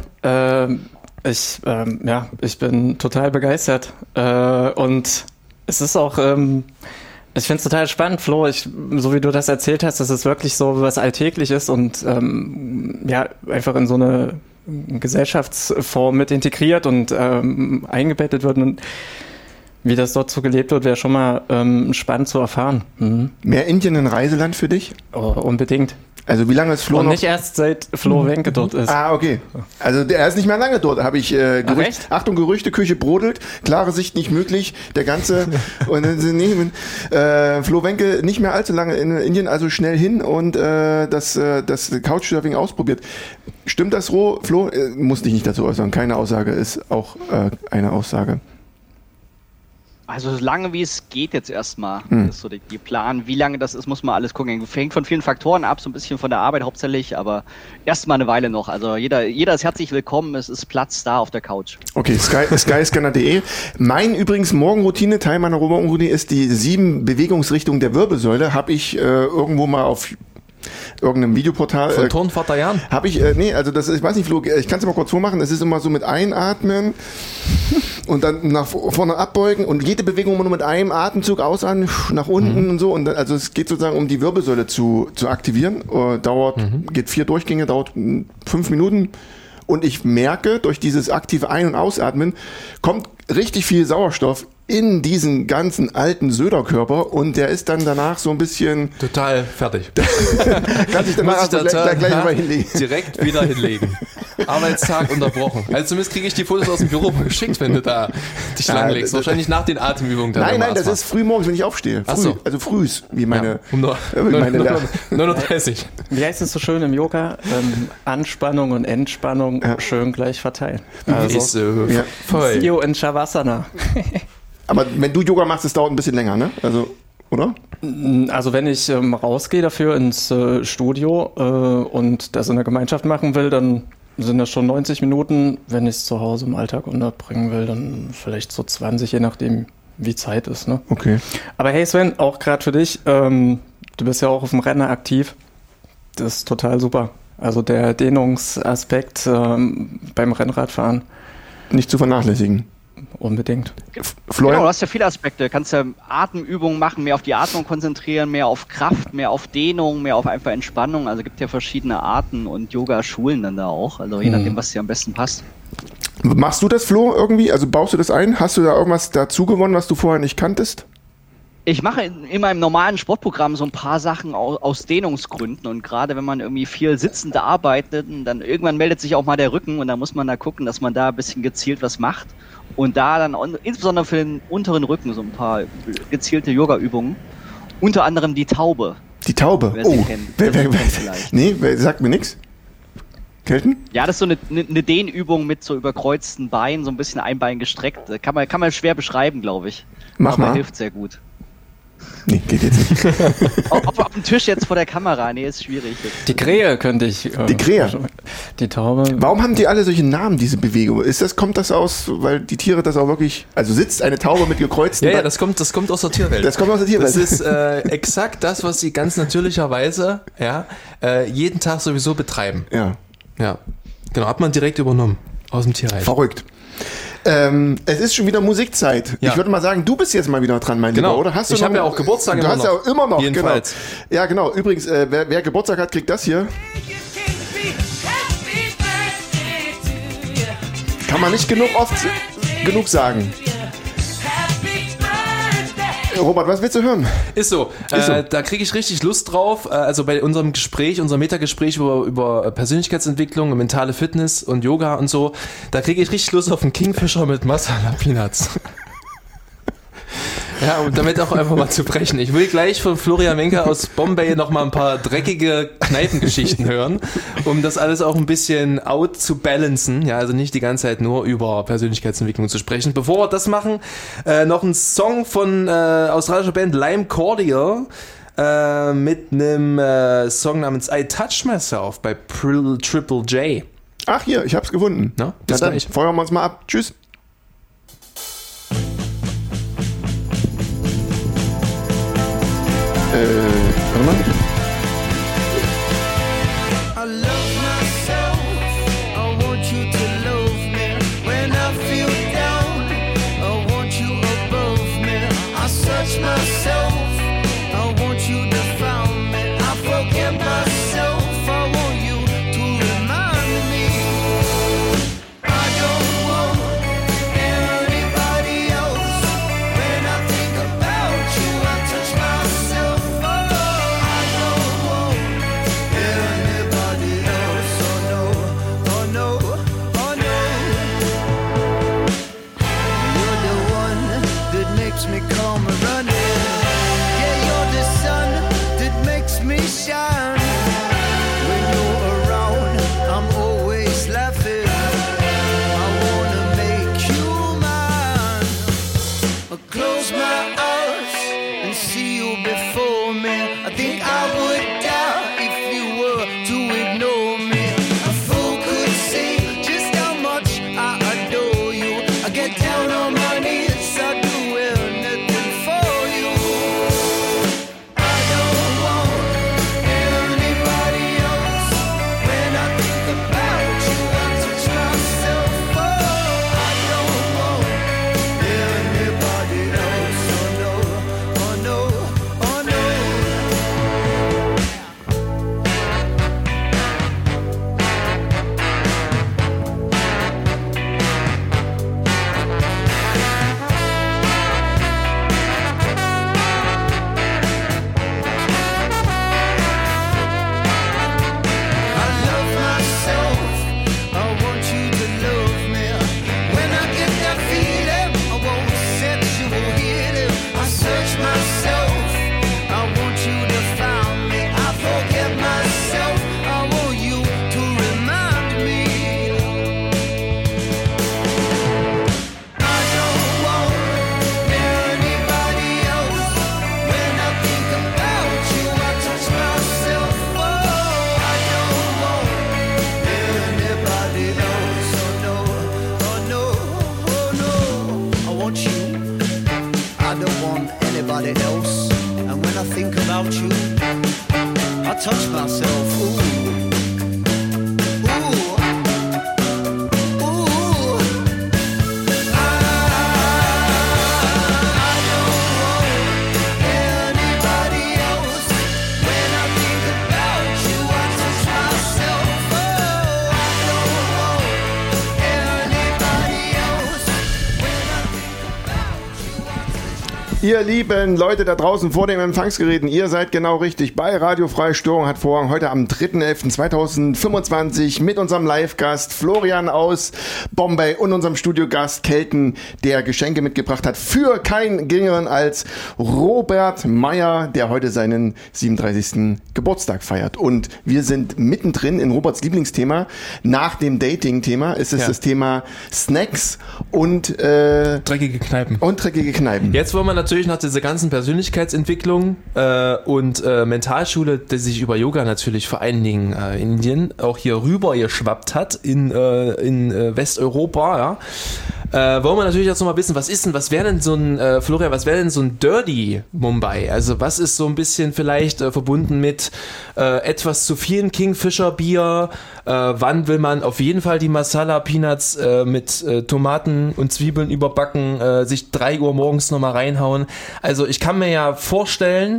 Ich bin total begeistert. Und es ist auch, ich finde es total spannend, Flo, so wie du das erzählt hast, dass es wirklich so was Alltägliches und einfach in so eine Gesellschaftsform mit integriert und eingebettet wird. Und wie das dort so gelebt wird, wäre schon mal spannend zu erfahren. Mhm. Mehr Indien ein Reiseland für dich? Oh, unbedingt. Also wie lange ist Flo Und noch? nicht erst seit Flo Wenke dort ist. Ah, okay. Also er ist nicht mehr lange dort, habe ich echt? Achtung, Gerüchteküche brodelt, klare Sicht nicht möglich, der ganze und dann sind Flo Wenke nicht mehr allzu lange in Indien, also schnell hin und das Couchsurfing ausprobiert. Stimmt das, Flo? Muss dich nicht dazu äußern, keine Aussage ist auch eine Aussage. Also so lange wie es geht jetzt erstmal. Das ist so die Plan. Wie lange das ist, muss man alles gucken. Hängt von vielen Faktoren ab, so ein bisschen von der Arbeit hauptsächlich, aber erstmal eine Weile noch. Also jeder ist herzlich willkommen, es ist Platz da auf der Couch. Okay, skyscanner.de. Mein übrigens Morgenroutine, Teil meiner Morgenroutine ist die 7 Bewegungsrichtungen der Wirbelsäule. Habe ich irgendwo mal auf irgendeinem Videoportal. Von Turnvater Jan? Habe ich, nee, also das, ich weiß nicht, Flo, ich kann es mal kurz vormachen. Es ist immer so mit Einatmen und dann nach vorne abbeugen und jede Bewegung immer nur mit einem Atemzug ausatmen, nach unten und so. Und dann, also es geht sozusagen um die Wirbelsäule zu aktivieren. Geht 4 Durchgänge, dauert 5 Minuten. Und ich merke, durch dieses aktive Ein- und Ausatmen kommt richtig viel Sauerstoff in diesen ganzen alten Söderkörper und der ist dann danach so ein bisschen... Total fertig. Kann sich danach also gleich mal hinlegen. Direkt wieder hinlegen. Arbeitstag unterbrochen. Also zumindest kriege ich die Fotos aus dem Büro geschickt, wenn du da dich langlegst. Wahrscheinlich nach den Atemübungen. Nein, das ist früh morgens, wenn ich aufstehe. Ach so. Also frühs, wie meine... Ja, um 9:30 Uhr. Wie heißt es so schön im Yoga? Anspannung und Entspannung schön gleich verteilen. Ist voll. Yo in Shavasana. Aber wenn du Yoga machst, es dauert ein bisschen länger, ne? Also, oder? Also wenn ich rausgehe dafür ins Studio und das in der Gemeinschaft machen will, dann sind das schon 90 Minuten. Wenn ich es zu Hause im Alltag unterbringen will, dann vielleicht so 20, je nachdem, wie Zeit ist. Ne? Okay. Aber hey Sven, auch gerade für dich, du bist ja auch auf dem Renner aktiv. Das ist total super. Also der Dehnungsaspekt beim Rennradfahren. Nicht zu vernachlässigen. Unbedingt. Florian? Genau, du hast ja viele Aspekte. Du kannst ja Atemübungen machen, mehr auf die Atmung konzentrieren, mehr auf Kraft, mehr auf Dehnung, mehr auf einfach Entspannung. Also gibt ja verschiedene Arten und Yoga-Schulen dann da auch. Also je nachdem, was dir am besten passt. Machst du das, Flo, irgendwie? Also baust du das ein? Hast du da irgendwas dazu gewonnen, was du vorher nicht kanntest? Ich mache in meinem normalen Sportprogramm so ein paar Sachen aus Dehnungsgründen und gerade wenn man irgendwie viel sitzend arbeitet, dann irgendwann meldet sich auch mal der Rücken und dann muss man da gucken, dass man da ein bisschen gezielt was macht und da dann insbesondere für den unteren Rücken so ein paar gezielte Yoga-Übungen, unter anderem die Taube. Die Taube? Wer sie kennt. Wer vielleicht. Nee, sagt mir nichts. Kelten? Ja, das ist so eine Dehnübung mit so überkreuzten Beinen, so ein bisschen ein Bein gestreckt. Kann man schwer beschreiben, glaube ich. Mach Aber mal. hilft sehr gut. Nee, geht jetzt nicht. Auf dem Tisch jetzt vor der Kamera, nee, ist schwierig. Die Krähe könnte ich. Die Krähe? Die Taube. Warum haben die alle solche Namen, diese Bewegung? Kommt das aus, weil die Tiere das auch wirklich... Also sitzt eine Taube mit gekreuzten... Ja, das kommt aus der Tierwelt. Das kommt aus der Tierwelt. Das ist exakt das, was sie ganz natürlicherweise jeden Tag sowieso betreiben. Ja. Ja, genau, hat man direkt übernommen aus dem Tierreich. Verrückt. Es ist schon wieder Musikzeit. Ja. Ich würde mal sagen, du bist jetzt mal wieder dran, mein Genau. Lieber, oder? Ich habe ja auch Geburtstag Du immer hast noch. ja auch immer noch, Jedenfalls. Genau. Ja, genau. Übrigens, wer Geburtstag hat, kriegt das hier. Kann man nicht genug sagen. Robert, was willst du hören? Ist so. Da kriege ich richtig Lust drauf. Also bei unserem Gespräch, unserem Metagespräch über Persönlichkeitsentwicklung, mentale Fitness und Yoga und so, da kriege ich richtig Lust auf einen Kingfisher mit Masala Peanuts. Ja, um damit auch einfach mal zu brechen. Ich will gleich von Florian Menke aus Bombay noch mal ein paar dreckige Kneipengeschichten hören, um das alles auch ein bisschen out zu balancen. Ja, also nicht die ganze Zeit nur über Persönlichkeitsentwicklung zu sprechen. Bevor wir das machen, noch ein Song von australischer Band Lime Cordial mit einem Song namens I Touch Myself bei Triple J. Ach hier, ich hab's gefunden. Na, bis dann, feuern wir uns mal ab. Tschüss. Warte mal. Ihr lieben Leute da draußen vor den Empfangsgeräten, ihr seid genau richtig bei Radio Freie Störung hat Vorrang heute am 3.11.2025 mit unserem Live-Gast Florian aus Bombay und unserem Studiogast Kelten, der Geschenke mitgebracht hat für keinen geringeren als Robert Meyer, der heute seinen 37. Geburtstag feiert. Und wir sind mittendrin in Roberts Lieblingsthema. Nach dem Dating-Thema ist es das Thema Snacks und dreckige Kneipen. Jetzt wollen wir natürlich nach dieser ganzen Persönlichkeitsentwicklung und Mentalschule, die sich über Yoga natürlich vor allen Dingen in Indien auch hier rüber geschwappt hat in Westeuropa, ja. Wollen wir natürlich jetzt nochmal wissen, was wäre denn so ein, Florian, was wäre denn so ein Dirty Mumbai? Also was ist so ein bisschen vielleicht verbunden mit etwas zu vielen Kingfisher Bier? Wann will man auf jeden Fall die Masala Peanuts mit Tomaten und Zwiebeln überbacken, sich 3 Uhr morgens nochmal reinhauen? Also ich kann mir ja vorstellen,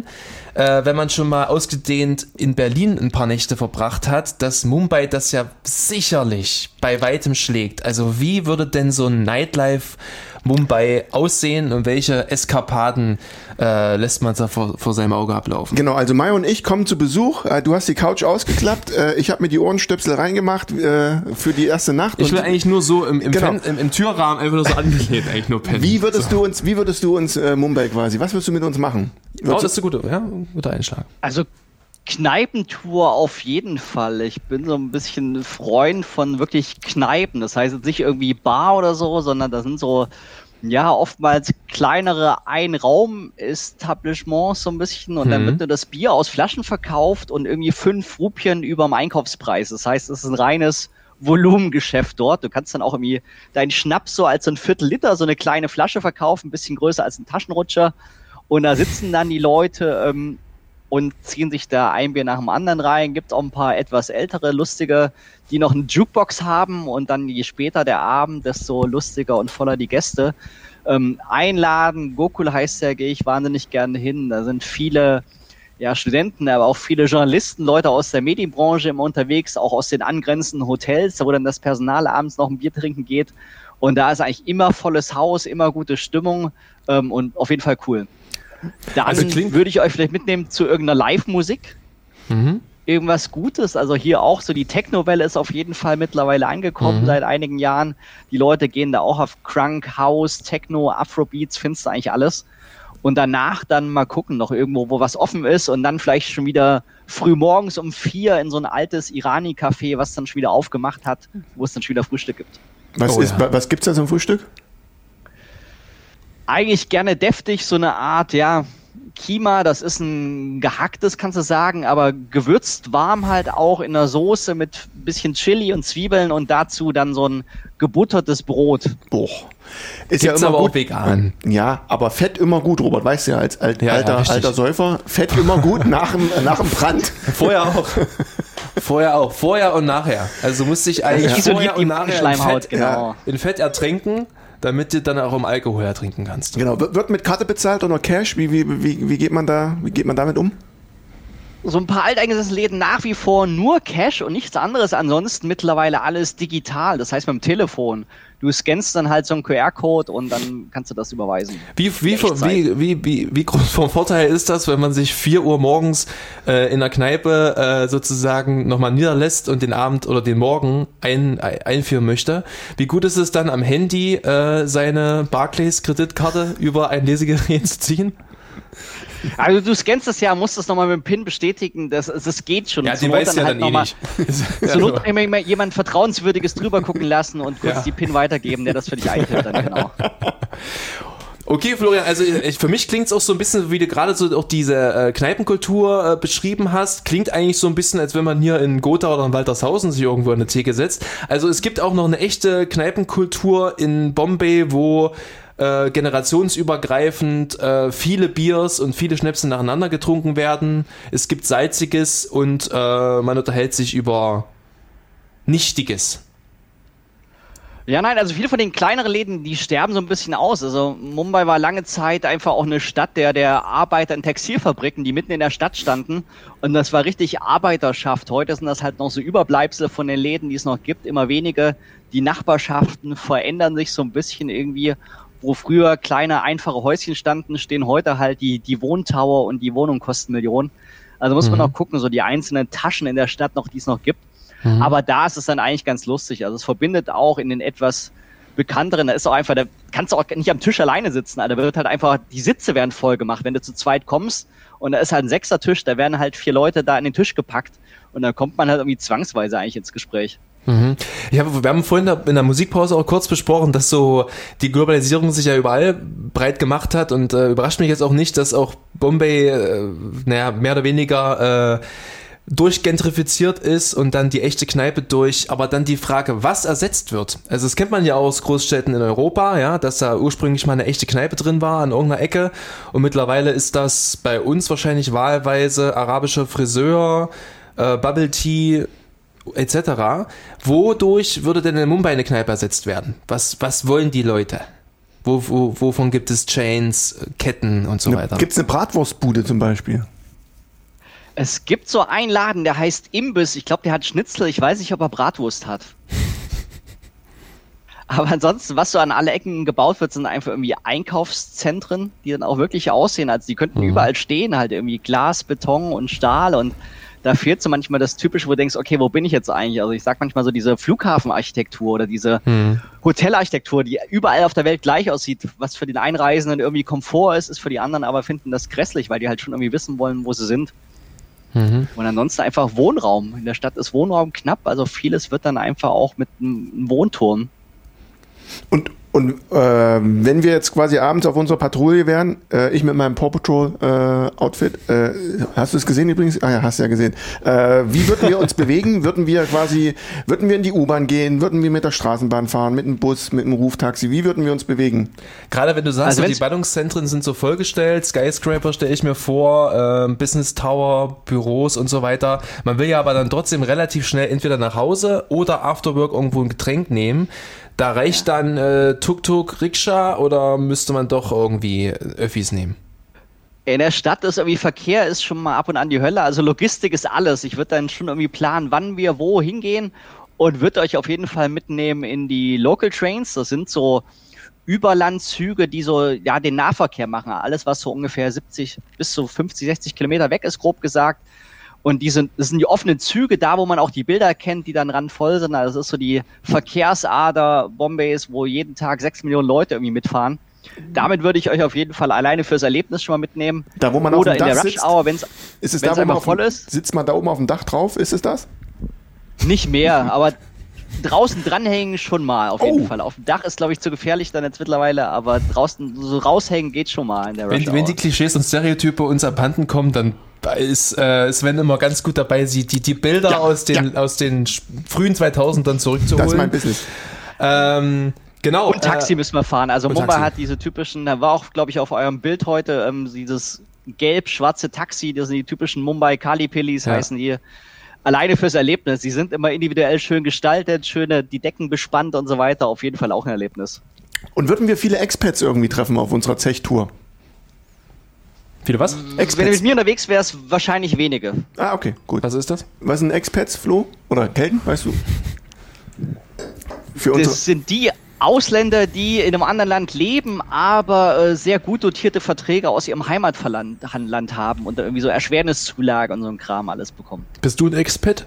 wenn man schon mal ausgedehnt in Berlin ein paar Nächte verbracht hat, dass Mumbai das ja sicherlich bei weitem schlägt. Also wie würde denn so ein Nightlife Mumbai aussehen und welche Eskapaden lässt man da vor seinem Auge ablaufen? Genau, also Mai und ich kommen zu Besuch. Du hast die Couch ausgeklappt. Ich habe mir die Ohrenstöpsel reingemacht für die erste Nacht. Ich will eigentlich nur so im Türrahmen einfach nur so angelehnt, eigentlich nur pennen. Wie würdest du uns Mumbai quasi, was würdest du mit uns machen? Oh, das ist ein guter Einschlag. Also Kneipentour auf jeden Fall. Ich bin so ein bisschen Freund von wirklich Kneipen. Das heißt jetzt nicht irgendwie Bar oder so, sondern das sind so, ja, oftmals kleinere Ein-Raum-Etablishments so ein bisschen und dann wird nur das Bier aus Flaschen verkauft und irgendwie 5 Rupien über dem Einkaufspreis. Das heißt, es ist ein reines Volumengeschäft dort. Du kannst dann auch irgendwie deinen Schnaps so als so ein Viertel-Liter, so eine kleine Flasche verkaufen, ein bisschen größer als ein Taschenrutscher. Und da sitzen dann die Leute und ziehen sich da ein Bier nach dem anderen rein. Gibt auch ein paar etwas ältere, lustige, die noch eine Jukebox haben und dann je später der Abend, desto lustiger und voller die Gäste. Einladen, Gokul heißt der, gehe ich wahnsinnig gerne hin. Da sind viele Studenten, aber auch viele Journalisten, Leute aus der Medienbranche immer unterwegs, auch aus den angrenzenden Hotels, wo dann das Personal abends noch ein Bier trinken geht. Und da ist eigentlich immer volles Haus, immer gute Stimmung und auf jeden Fall cool. Dann würde ich euch vielleicht mitnehmen zu irgendeiner Live-Musik. Irgendwas Gutes. Also hier auch so die Techno-Welle ist auf jeden Fall mittlerweile angekommen seit einigen Jahren. Die Leute gehen da auch auf Crunk, House, Techno, Afrobeats, findest du eigentlich alles. Und danach dann mal gucken, noch irgendwo, wo was offen ist und dann vielleicht schon wieder früh morgens um 4 in so ein altes Irani-Café, was dann schon wieder aufgemacht hat, wo es dann schon wieder Frühstück gibt. Was gibt's da zum Frühstück? Eigentlich gerne deftig, so eine Art, Kima, das ist ein gehacktes, kannst du sagen, aber gewürzt warm halt auch in der Soße mit ein bisschen Chili und Zwiebeln und dazu dann so ein gebuttertes Brot. Boah. Ist Gibt's ja immer aber gut. auch vegan. Ja, aber Fett immer gut, Robert, weißt du ja, als alter Säufer, Fett immer gut nach dem Brand. Vorher und nachher. Also musst dich eigentlich vorher und nachher in Fett ertränken, damit du dann auch im Alkohol ertrinken kannst. Genau. Wird mit Karte bezahlt oder Cash? Wie geht man damit um? So ein paar alteingesessene Läden nach wie vor nur Cash und nichts anderes. Ansonsten mittlerweile alles digital. Das heißt mit dem Telefon. Du scannst dann halt so einen QR-Code und dann kannst du das überweisen. Wie groß vom Vorteil ist das, wenn man sich 4 Uhr morgens in der Kneipe sozusagen nochmal niederlässt und den Abend oder den Morgen einführen möchte? Wie gut ist es dann am Handy seine Barclays-Kreditkarte über ein Lesegerät zu ziehen? Also du scannst das ja, musst das nochmal mit dem PIN bestätigen, das geht schon. Ja, den weiß ja dann nicht. Zur Not immer jemand Vertrauenswürdiges drüber gucken lassen und kurz die PIN weitergeben, der das für dich eintippt dann, genau. Okay, Florian, also für mich klingt es auch so ein bisschen, wie du gerade so auch diese Kneipenkultur beschrieben hast, klingt eigentlich so ein bisschen, als wenn man hier in Gotha oder in Waltershausen sich irgendwo an eine Theke setzt. Also es gibt auch noch eine echte Kneipenkultur in Bombay, wo generationsübergreifend viele Biers und viele Schnäpse nacheinander getrunken werden. Es gibt Salziges und man unterhält sich über Nichtiges. Ja, nein, also viele von den kleineren Läden, die sterben so ein bisschen aus. Also Mumbai war lange Zeit einfach auch eine Stadt der Arbeiter in Textilfabriken, die mitten in der Stadt standen. Und das war richtig Arbeiterschaft. Heute sind das halt noch so Überbleibsel von den Läden, die es noch gibt, immer wenige. Die Nachbarschaften verändern sich so ein bisschen irgendwie. Wo früher kleine, einfache Häuschen standen, stehen heute halt die Wohntower und die Wohnungen kosten Millionen. Also muss man auch gucken, so die einzelnen Taschen in der Stadt noch, die es noch gibt. Aber da ist es dann eigentlich ganz lustig. Also es verbindet auch in den etwas bekannteren, da ist auch einfach, da kannst du auch nicht am Tisch alleine sitzen. Also da wird halt einfach, die Sitze werden voll gemacht. Wenn du zu zweit kommst und da ist halt ein 6er-Tisch, da werden halt 4 Leute da an den Tisch gepackt und dann kommt man halt irgendwie zwangsweise eigentlich ins Gespräch. Ja, wir haben vorhin in der Musikpause auch kurz besprochen, dass so die Globalisierung sich ja überall breit gemacht hat und überrascht mich jetzt auch nicht, dass auch Bombay mehr oder weniger durchgentrifiziert ist und dann die echte Kneipe durch, aber dann die Frage, was ersetzt wird. Also das kennt man ja aus Großstädten in Europa, ja, dass da ursprünglich mal eine echte Kneipe drin war an irgendeiner Ecke und mittlerweile ist das bei uns wahrscheinlich wahlweise arabischer Friseur, Bubble Tea etc. Wodurch würde denn in Mumbai eine Kneipe ersetzt werden? Was wollen die Leute? Wovon gibt es Chains, Ketten und so weiter? Gibt es eine Bratwurstbude zum Beispiel? Es gibt so einen Laden, der heißt Imbiss. Ich glaube, der hat Schnitzel. Ich weiß nicht, ob er Bratwurst hat. Aber ansonsten, was so an alle Ecken gebaut wird, sind einfach irgendwie Einkaufszentren, die dann auch wirklich aussehen. Also die könnten überall stehen, halt irgendwie Glas, Beton und Stahl. Und da fehlt so manchmal das Typische, wo du denkst, okay, wo bin ich jetzt eigentlich? Also ich sag manchmal so diese Flughafenarchitektur oder diese Hotelarchitektur, die überall auf der Welt gleich aussieht. Was für den Einreisenden irgendwie Komfort ist, ist für die anderen aber finden das grässlich, weil die halt schon irgendwie wissen wollen, wo sie sind. Und ansonsten einfach Wohnraum. In der Stadt ist Wohnraum knapp, also vieles wird dann einfach auch mit einem Wohnturm. Und wenn wir jetzt quasi abends auf unserer Patrouille wären, ich mit meinem Paw Patrol Outfit, hast du es gesehen übrigens? Ah ja, hast du ja gesehen. Wie würden wir uns bewegen? Würden wir in die U-Bahn gehen? Würden wir mit der Straßenbahn fahren? Mit dem Bus? Mit dem Ruftaxi? Wie würden wir uns bewegen? Gerade wenn du sagst, Also so die Ballungszentren sind so vollgestellt, Skyscraper stelle ich mir vor, Business Tower, Büros und so weiter. Man will ja aber dann trotzdem relativ schnell entweder nach Hause oder after work irgendwo ein Getränk nehmen. Da reicht dann Tuk-Tuk, Rikscha oder müsste man doch irgendwie Öffis nehmen? In der Stadt ist irgendwie Verkehr ist schon mal ab und an die Hölle. Also Logistik ist alles. Ich würde dann schon irgendwie planen, wann wir wo hingehen und würde euch auf jeden Fall mitnehmen in die Local Trains. Das sind so Überlandzüge, die so ja den Nahverkehr machen. Alles, was so ungefähr 70 bis zu 50, 60 Kilometer weg ist, grob gesagt. Und das sind die offenen Züge, da wo man auch die Bilder kennt, die dann randvoll sind. Also das ist so die Verkehrsader Bombays, wo jeden Tag 6 Millionen Leute irgendwie mitfahren. Damit würde ich euch auf jeden Fall alleine fürs Erlebnis schon mal mitnehmen. Da wo man oder auf dem in Dach der sitzt, Rush-Hour, wenn es einfach voll ist. Sitzt man da oben auf dem Dach drauf? Ist es das? Nicht mehr, aber draußen dranhängen schon mal auf jeden Fall. Auf dem Dach ist, glaube ich, zu gefährlich dann jetzt mittlerweile, aber draußen so raushängen geht schon mal in der Rush-Hour. Wenn die Klischees und Stereotype uns abhanden kommen, dann ist Sven immer ganz gut dabei, die Bilder aus den frühen 2000ern zurückzuholen. Das ist mein Business. Genau. Und Taxi müssen wir fahren. Also Mumbai Taxi. hat diese typischen, da war auch, glaube ich, auf eurem Bild heute dieses gelb-schwarze Taxi, das sind die typischen Mumbai Kali-Pillis, heißen die. Alleine fürs Erlebnis. Die sind immer individuell schön gestaltet, die Decken bespannt und so weiter. Auf jeden Fall auch ein Erlebnis. Und würden wir viele Expats irgendwie treffen auf unserer Zech-Tour? Viele was? Expats. Wenn du mit mir unterwegs wärst, wahrscheinlich wenige. Ah, okay, gut. Was ist das? Was sind Expats, Flo? Oder Kelten, weißt du? Für Das sind die Ausländer, die in einem anderen Land leben, aber sehr gut dotierte Verträge aus ihrem Heimatland haben und da irgendwie so Erschwerniszulage und so ein Kram alles bekommen. Bist du ein Expat?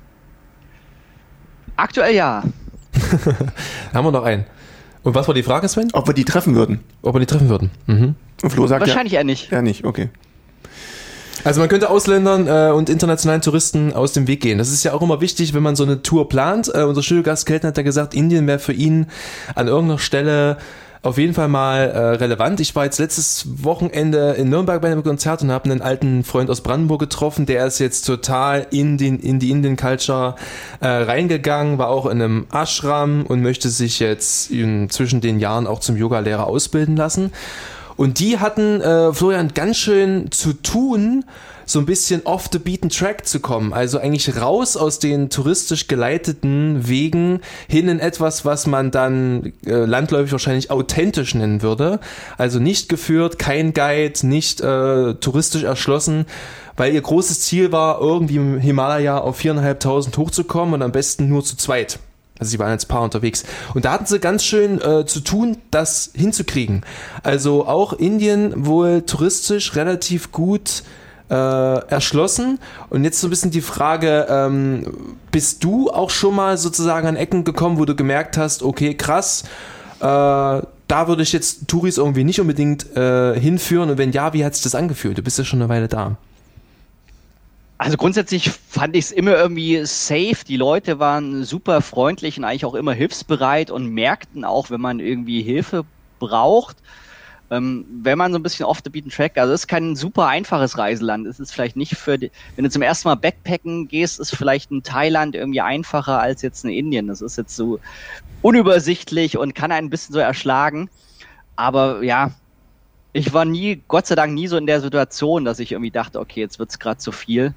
Aktuell ja. Haben wir noch einen. Und was war die Frage, Sven? ob wir die treffen würden. Ob wir die treffen würden. Mhm. Und Flo sagt Wahrscheinlich eher nicht. ja nicht, okay. Also man könnte Ausländern und internationalen Touristen aus dem Weg gehen. Das ist ja auch immer wichtig, wenn man so eine Tour plant. Unser Schulgast Kelten hat ja gesagt, Indien wäre für ihn an irgendeiner Stelle auf jeden Fall mal relevant. Ich war jetzt letztes Wochenende in Nürnberg bei einem Konzert und habe einen alten Freund aus Brandenburg getroffen. Der ist jetzt total in die Indian-Culture reingegangen, war auch in einem Ashram und möchte sich jetzt zwischen den Jahren auch zum Yoga-Lehrer ausbilden lassen. Und die hatten, Florian, ganz schön zu tun, so ein bisschen off the beaten track zu kommen. Also eigentlich raus aus den touristisch geleiteten Wegen hin in etwas, was man dann landläufig wahrscheinlich authentisch nennen würde. Also nicht geführt, kein Guide, nicht touristisch erschlossen, weil ihr großes Ziel war, irgendwie im Himalaya auf 4.500 hochzukommen und am besten nur zu zweit. Also sie waren als Paar unterwegs. Und da hatten sie ganz schön zu tun, das hinzukriegen. Also auch Indien wohl touristisch relativ gut erschlossen. Und jetzt so ein bisschen die Frage, bist du auch schon mal sozusagen an Ecken gekommen, wo du gemerkt hast, okay, krass, da würde ich jetzt Touris irgendwie nicht unbedingt hinführen. Und wenn ja, wie hat sich das angefühlt? Du bist ja schon eine Weile da. Also grundsätzlich fand ich es immer irgendwie safe. Die Leute waren super freundlich und eigentlich auch immer hilfsbereit und merkten auch, wenn man irgendwie Hilfe braucht. Wenn man so ein bisschen off the beaten track, also es ist kein super einfaches Reiseland. Es ist vielleicht nicht wenn du zum ersten Mal Backpacken gehst, ist vielleicht ein Thailand irgendwie einfacher als jetzt ein Indien. Das ist jetzt so unübersichtlich und kann einen ein bisschen so erschlagen. Aber ja, ich war Gott sei Dank nie so in der Situation, dass ich irgendwie dachte, okay, jetzt wird's gerade zu viel.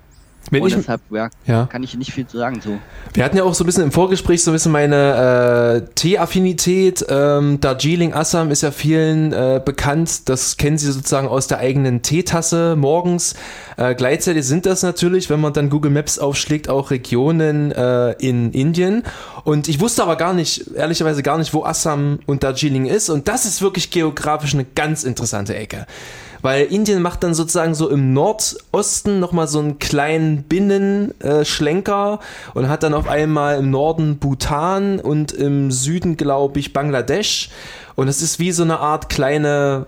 Wenn und ich, deshalb ja. kann ich nicht viel zu sagen zu. Wir hatten ja auch so ein bisschen im Vorgespräch so ein bisschen meine Tee-Affinität. Darjeeling Assam ist ja vielen bekannt. Das kennen sie sozusagen aus der eigenen Teetasse morgens. Gleichzeitig sind das natürlich, wenn man dann Google Maps aufschlägt, auch Regionen in Indien. Und ich wusste aber ehrlicherweise gar nicht, wo Assam und Darjeeling ist. Und das ist wirklich geografisch eine ganz interessante Ecke. Weil Indien macht dann sozusagen so im Nordosten nochmal so einen kleinen Binnenschlenker und hat dann auf einmal im Norden Bhutan und im Süden, glaube ich, Bangladesch. Und es ist wie so eine Art kleiner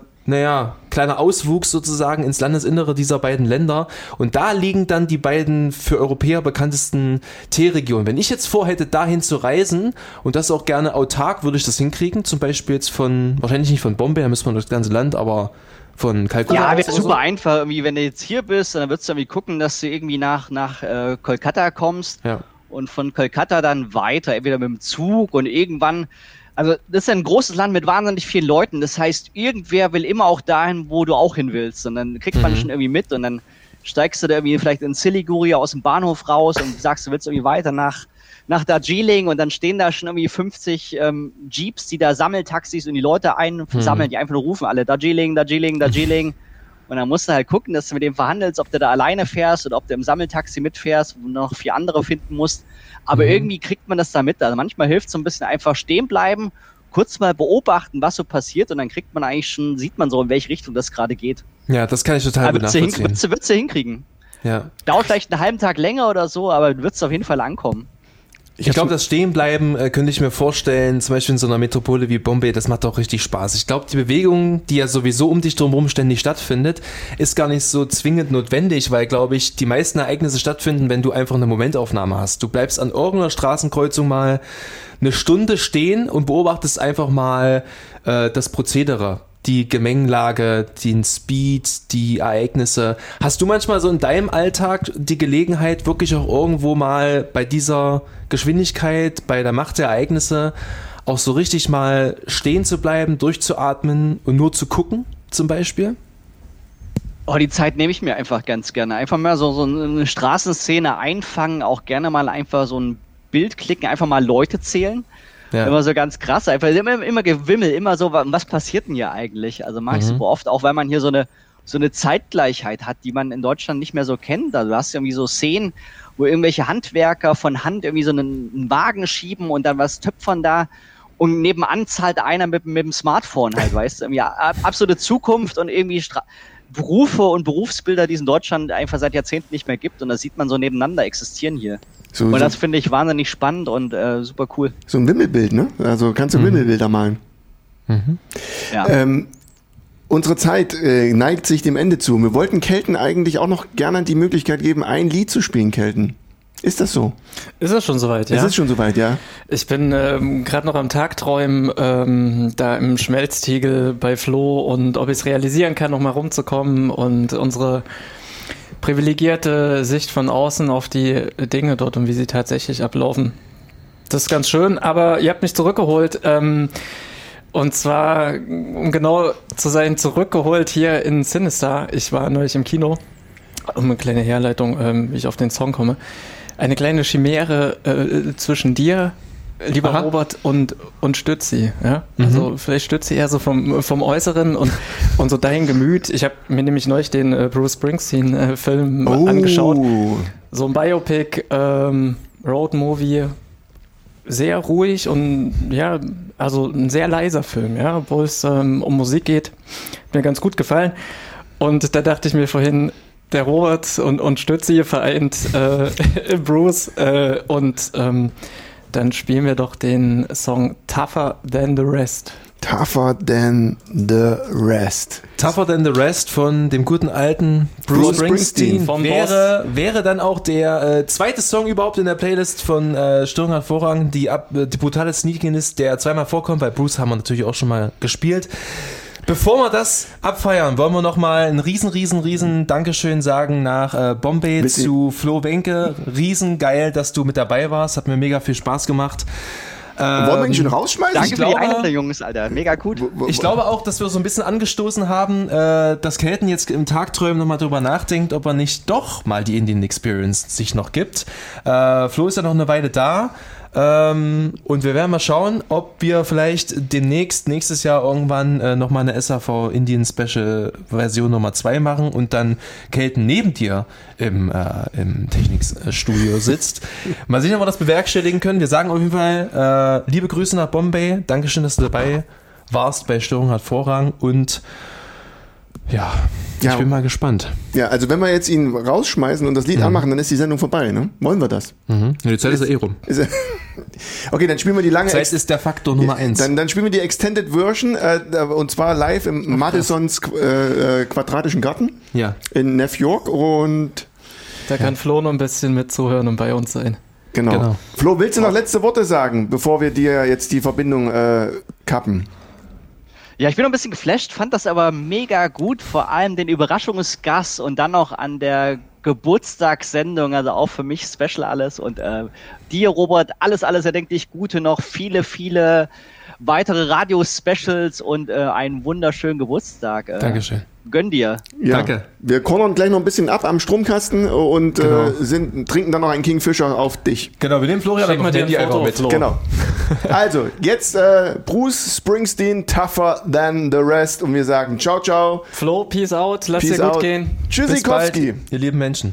Auswuchs sozusagen ins Landesinnere dieser beiden Länder. Und da liegen dann die beiden für Europäer bekanntesten Teeregionen. Wenn ich jetzt vorhätte, dahin zu reisen und das auch gerne autark, würde ich das hinkriegen. Zum Beispiel jetzt wahrscheinlich nicht von Bombay, da müsste man das ganze Land, aber von Kalkutta. Ja, wäre oder super so. einfach. Irgendwie, wenn du jetzt hier bist, dann würdest du irgendwie gucken, dass du irgendwie nach Kolkata kommst Ja. und von Kolkata dann weiter, entweder mit dem Zug und irgendwann. Also das ist ja ein großes Land mit wahnsinnig vielen Leuten. Das heißt, irgendwer will immer auch dahin, wo du auch hin willst. Und dann kriegt man schon irgendwie mit und dann steigst du da irgendwie vielleicht in Siliguri aus dem Bahnhof raus und sagst, du willst irgendwie weiter nach Darjeeling und dann stehen da schon irgendwie 50 Jeeps, die da Sammeltaxis und die Leute einsammeln, die einfach nur rufen alle Darjeeling, Darjeeling, Darjeeling. Und dann musst du halt gucken, dass du mit dem verhandelst, ob du da alleine fährst oder ob du im Sammeltaxi mitfährst, wo du noch 4 andere finden musst. Aber irgendwie kriegt man das da mit. Also manchmal hilft es so ein bisschen einfach stehen bleiben, kurz mal beobachten, was so passiert und dann sieht man so, in welche Richtung das gerade geht. Ja, das kann ich total gut nachvollziehen. Würdest du hinkriegen. Ja. Dauert vielleicht einen halben Tag länger oder so, aber du wirst auf jeden Fall ankommen. Ich glaube, das Stehenbleiben könnte ich mir vorstellen, zum Beispiel in so einer Metropole wie Bombay, das macht auch richtig Spaß. Ich glaube, die Bewegung, die ja sowieso um dich drumherum ständig stattfindet, ist gar nicht so zwingend notwendig, weil, glaube ich, die meisten Ereignisse stattfinden, wenn du einfach eine Momentaufnahme hast. Du bleibst an irgendeiner Straßenkreuzung mal eine Stunde stehen und beobachtest einfach mal das Prozedere. Die Gemengelage, den Speed, die Ereignisse. Hast du manchmal so in deinem Alltag die Gelegenheit, wirklich auch irgendwo mal bei dieser Geschwindigkeit, bei der Macht der Ereignisse auch so richtig mal stehen zu bleiben, durchzuatmen und nur zu gucken, zum Beispiel? Oh, die Zeit nehme ich mir einfach ganz gerne. Einfach mal so eine Straßenszene einfangen, auch gerne mal einfach so ein Bild klicken, einfach mal Leute zählen. Ja. Immer so ganz krass, einfach immer Gewimmel, immer so, was passiert denn hier eigentlich? Also mag ich super oft, auch weil man hier so eine Zeitgleichheit hat, die man in Deutschland nicht mehr so kennt. Also du hast irgendwie so Szenen, wo irgendwelche Handwerker von Hand irgendwie so einen Wagen schieben und dann was töpfern da und nebenan zahlt einer mit dem Smartphone halt, weißt du? Ja, absolute Zukunft und irgendwie Berufe und Berufsbilder, die es in Deutschland einfach seit Jahrzehnten nicht mehr gibt und das sieht man so nebeneinander existieren hier. Und das finde ich wahnsinnig spannend und super cool. So ein Wimmelbild, ne? Also kannst du Wimmelbilder malen. Ja. Unsere Zeit neigt sich dem Ende zu. Wir wollten Kelten eigentlich auch noch gerne die Möglichkeit geben, ein Lied zu spielen, Kelten. Ist das so? Ist das schon soweit, ja? Es ist schon soweit, ja. Ich bin gerade noch am Tagträumen, da im Schmelztiegel bei Flo und ob ich es realisieren kann, noch mal rumzukommen und unsere privilegierte Sicht von außen auf die Dinge dort und wie sie tatsächlich ablaufen. Das ist ganz schön, aber ihr habt mich zurückgeholt. Und zwar, um genau zu sein, zurückgeholt hier in Sinister. Ich war neulich im Kino, um eine kleine Herleitung, wie ich auf den Song komme. Eine kleine Chimäre zwischen dir, lieber Robert, und Stützi. Ja? Also vielleicht Stützi eher so vom Äußeren und so dein Gemüt. Ich habe mir nämlich neulich den Bruce Springsteen-Film angeschaut. So ein Biopic, Road-Movie. Sehr ruhig und ja, also ein sehr leiser Film, ja, obwohl es um Musik geht. Mir ganz gut gefallen. Und da dachte ich mir vorhin, der Robert und Stützi vereint Bruce und dann spielen wir doch den Song Tougher Than the Rest. Tougher Than the Rest. Tougher Than the Rest von dem guten alten Bruce Springsteen. Wäre dann auch der zweite Song überhaupt in der Playlist von Störung hervorragend, die brutale Sneakiness, der zweimal vorkommt, weil Bruce haben wir natürlich auch schon mal gespielt. Bevor wir das abfeiern, wollen wir nochmal ein riesen Dankeschön sagen nach Bombay zu Flo Wenke. Riesengeil, dass du mit dabei warst. Hat mir mega viel Spaß gemacht. Wollen wir ihn schon rausschmeißen? Danke für die Einladung, Jungs, Alter. Mega gut. Ich glaube auch, dass wir so ein bisschen angestoßen haben, dass Kelton jetzt im Tagträumen nochmal drüber nachdenkt, ob er nicht doch mal die Indian Experience sich noch gibt. Flo ist ja noch eine Weile da. Und wir werden mal schauen, ob wir vielleicht nächstes Jahr irgendwann nochmal eine SAV Indian Special Version Nummer 2 machen und dann Kelton neben dir im Technikstudio sitzt. Mal sehen, ob wir das bewerkstelligen können. Wir sagen auf jeden Fall liebe Grüße nach Bombay. Dankeschön, dass du dabei warst bei Störung hat Vorrang und ich bin mal gespannt. Ja, also wenn wir jetzt ihn rausschmeißen und das Lied anmachen, dann ist die Sendung vorbei, ne? Wollen wir das? Mhm. Die Zeit ist ja rum. Okay, dann spielen wir die lange... Zeit ist der Faktor Nummer 1. Dann spielen wir die Extended Version und zwar live im Madisons quadratischen Garten in New York und... Da kann Flo noch ein bisschen mit zuhören und bei uns sein. Genau. Flo, willst du noch letzte Worte sagen, bevor wir dir jetzt die Verbindung kappen? Ja, ich bin noch ein bisschen geflasht, fand das aber mega gut, vor allem den Überraschungsgast und dann noch an der Geburtstagssendung, also auch für mich special alles und dir, Robert, alles erdenklich Gute noch, viele weitere Radio-Specials und einen wunderschönen Geburtstag. Dankeschön. Gönn dir. Ja. Danke. Wir cornern gleich noch ein bisschen ab am Stromkasten und trinken dann noch einen Kingfisher auf dich. Genau, wir nehmen Florian Schick mal dir ein Foto, Flo. Genau. Also, jetzt Bruce Springsteen, Tougher Than the Rest und wir sagen ciao, ciao. Flo, peace out, lass Peace dir gut out. gehen. Tschüssikowski. Ihr lieben Menschen.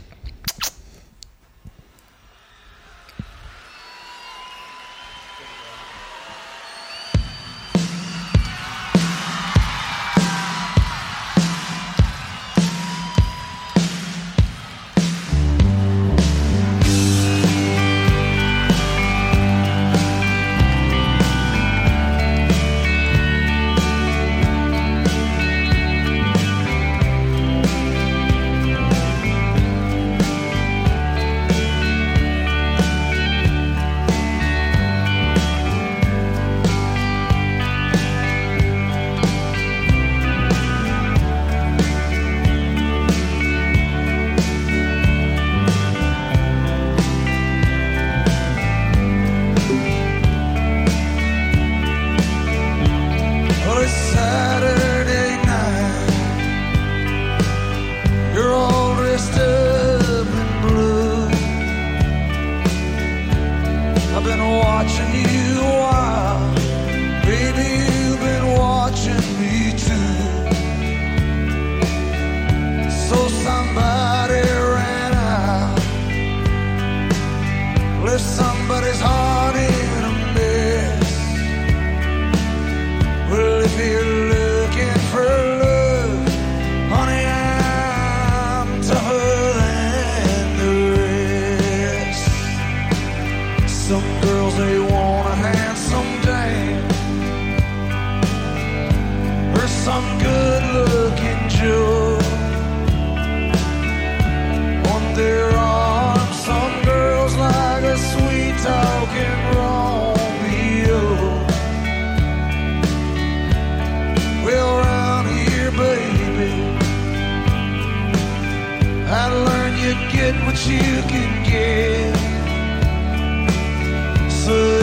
What you can get, so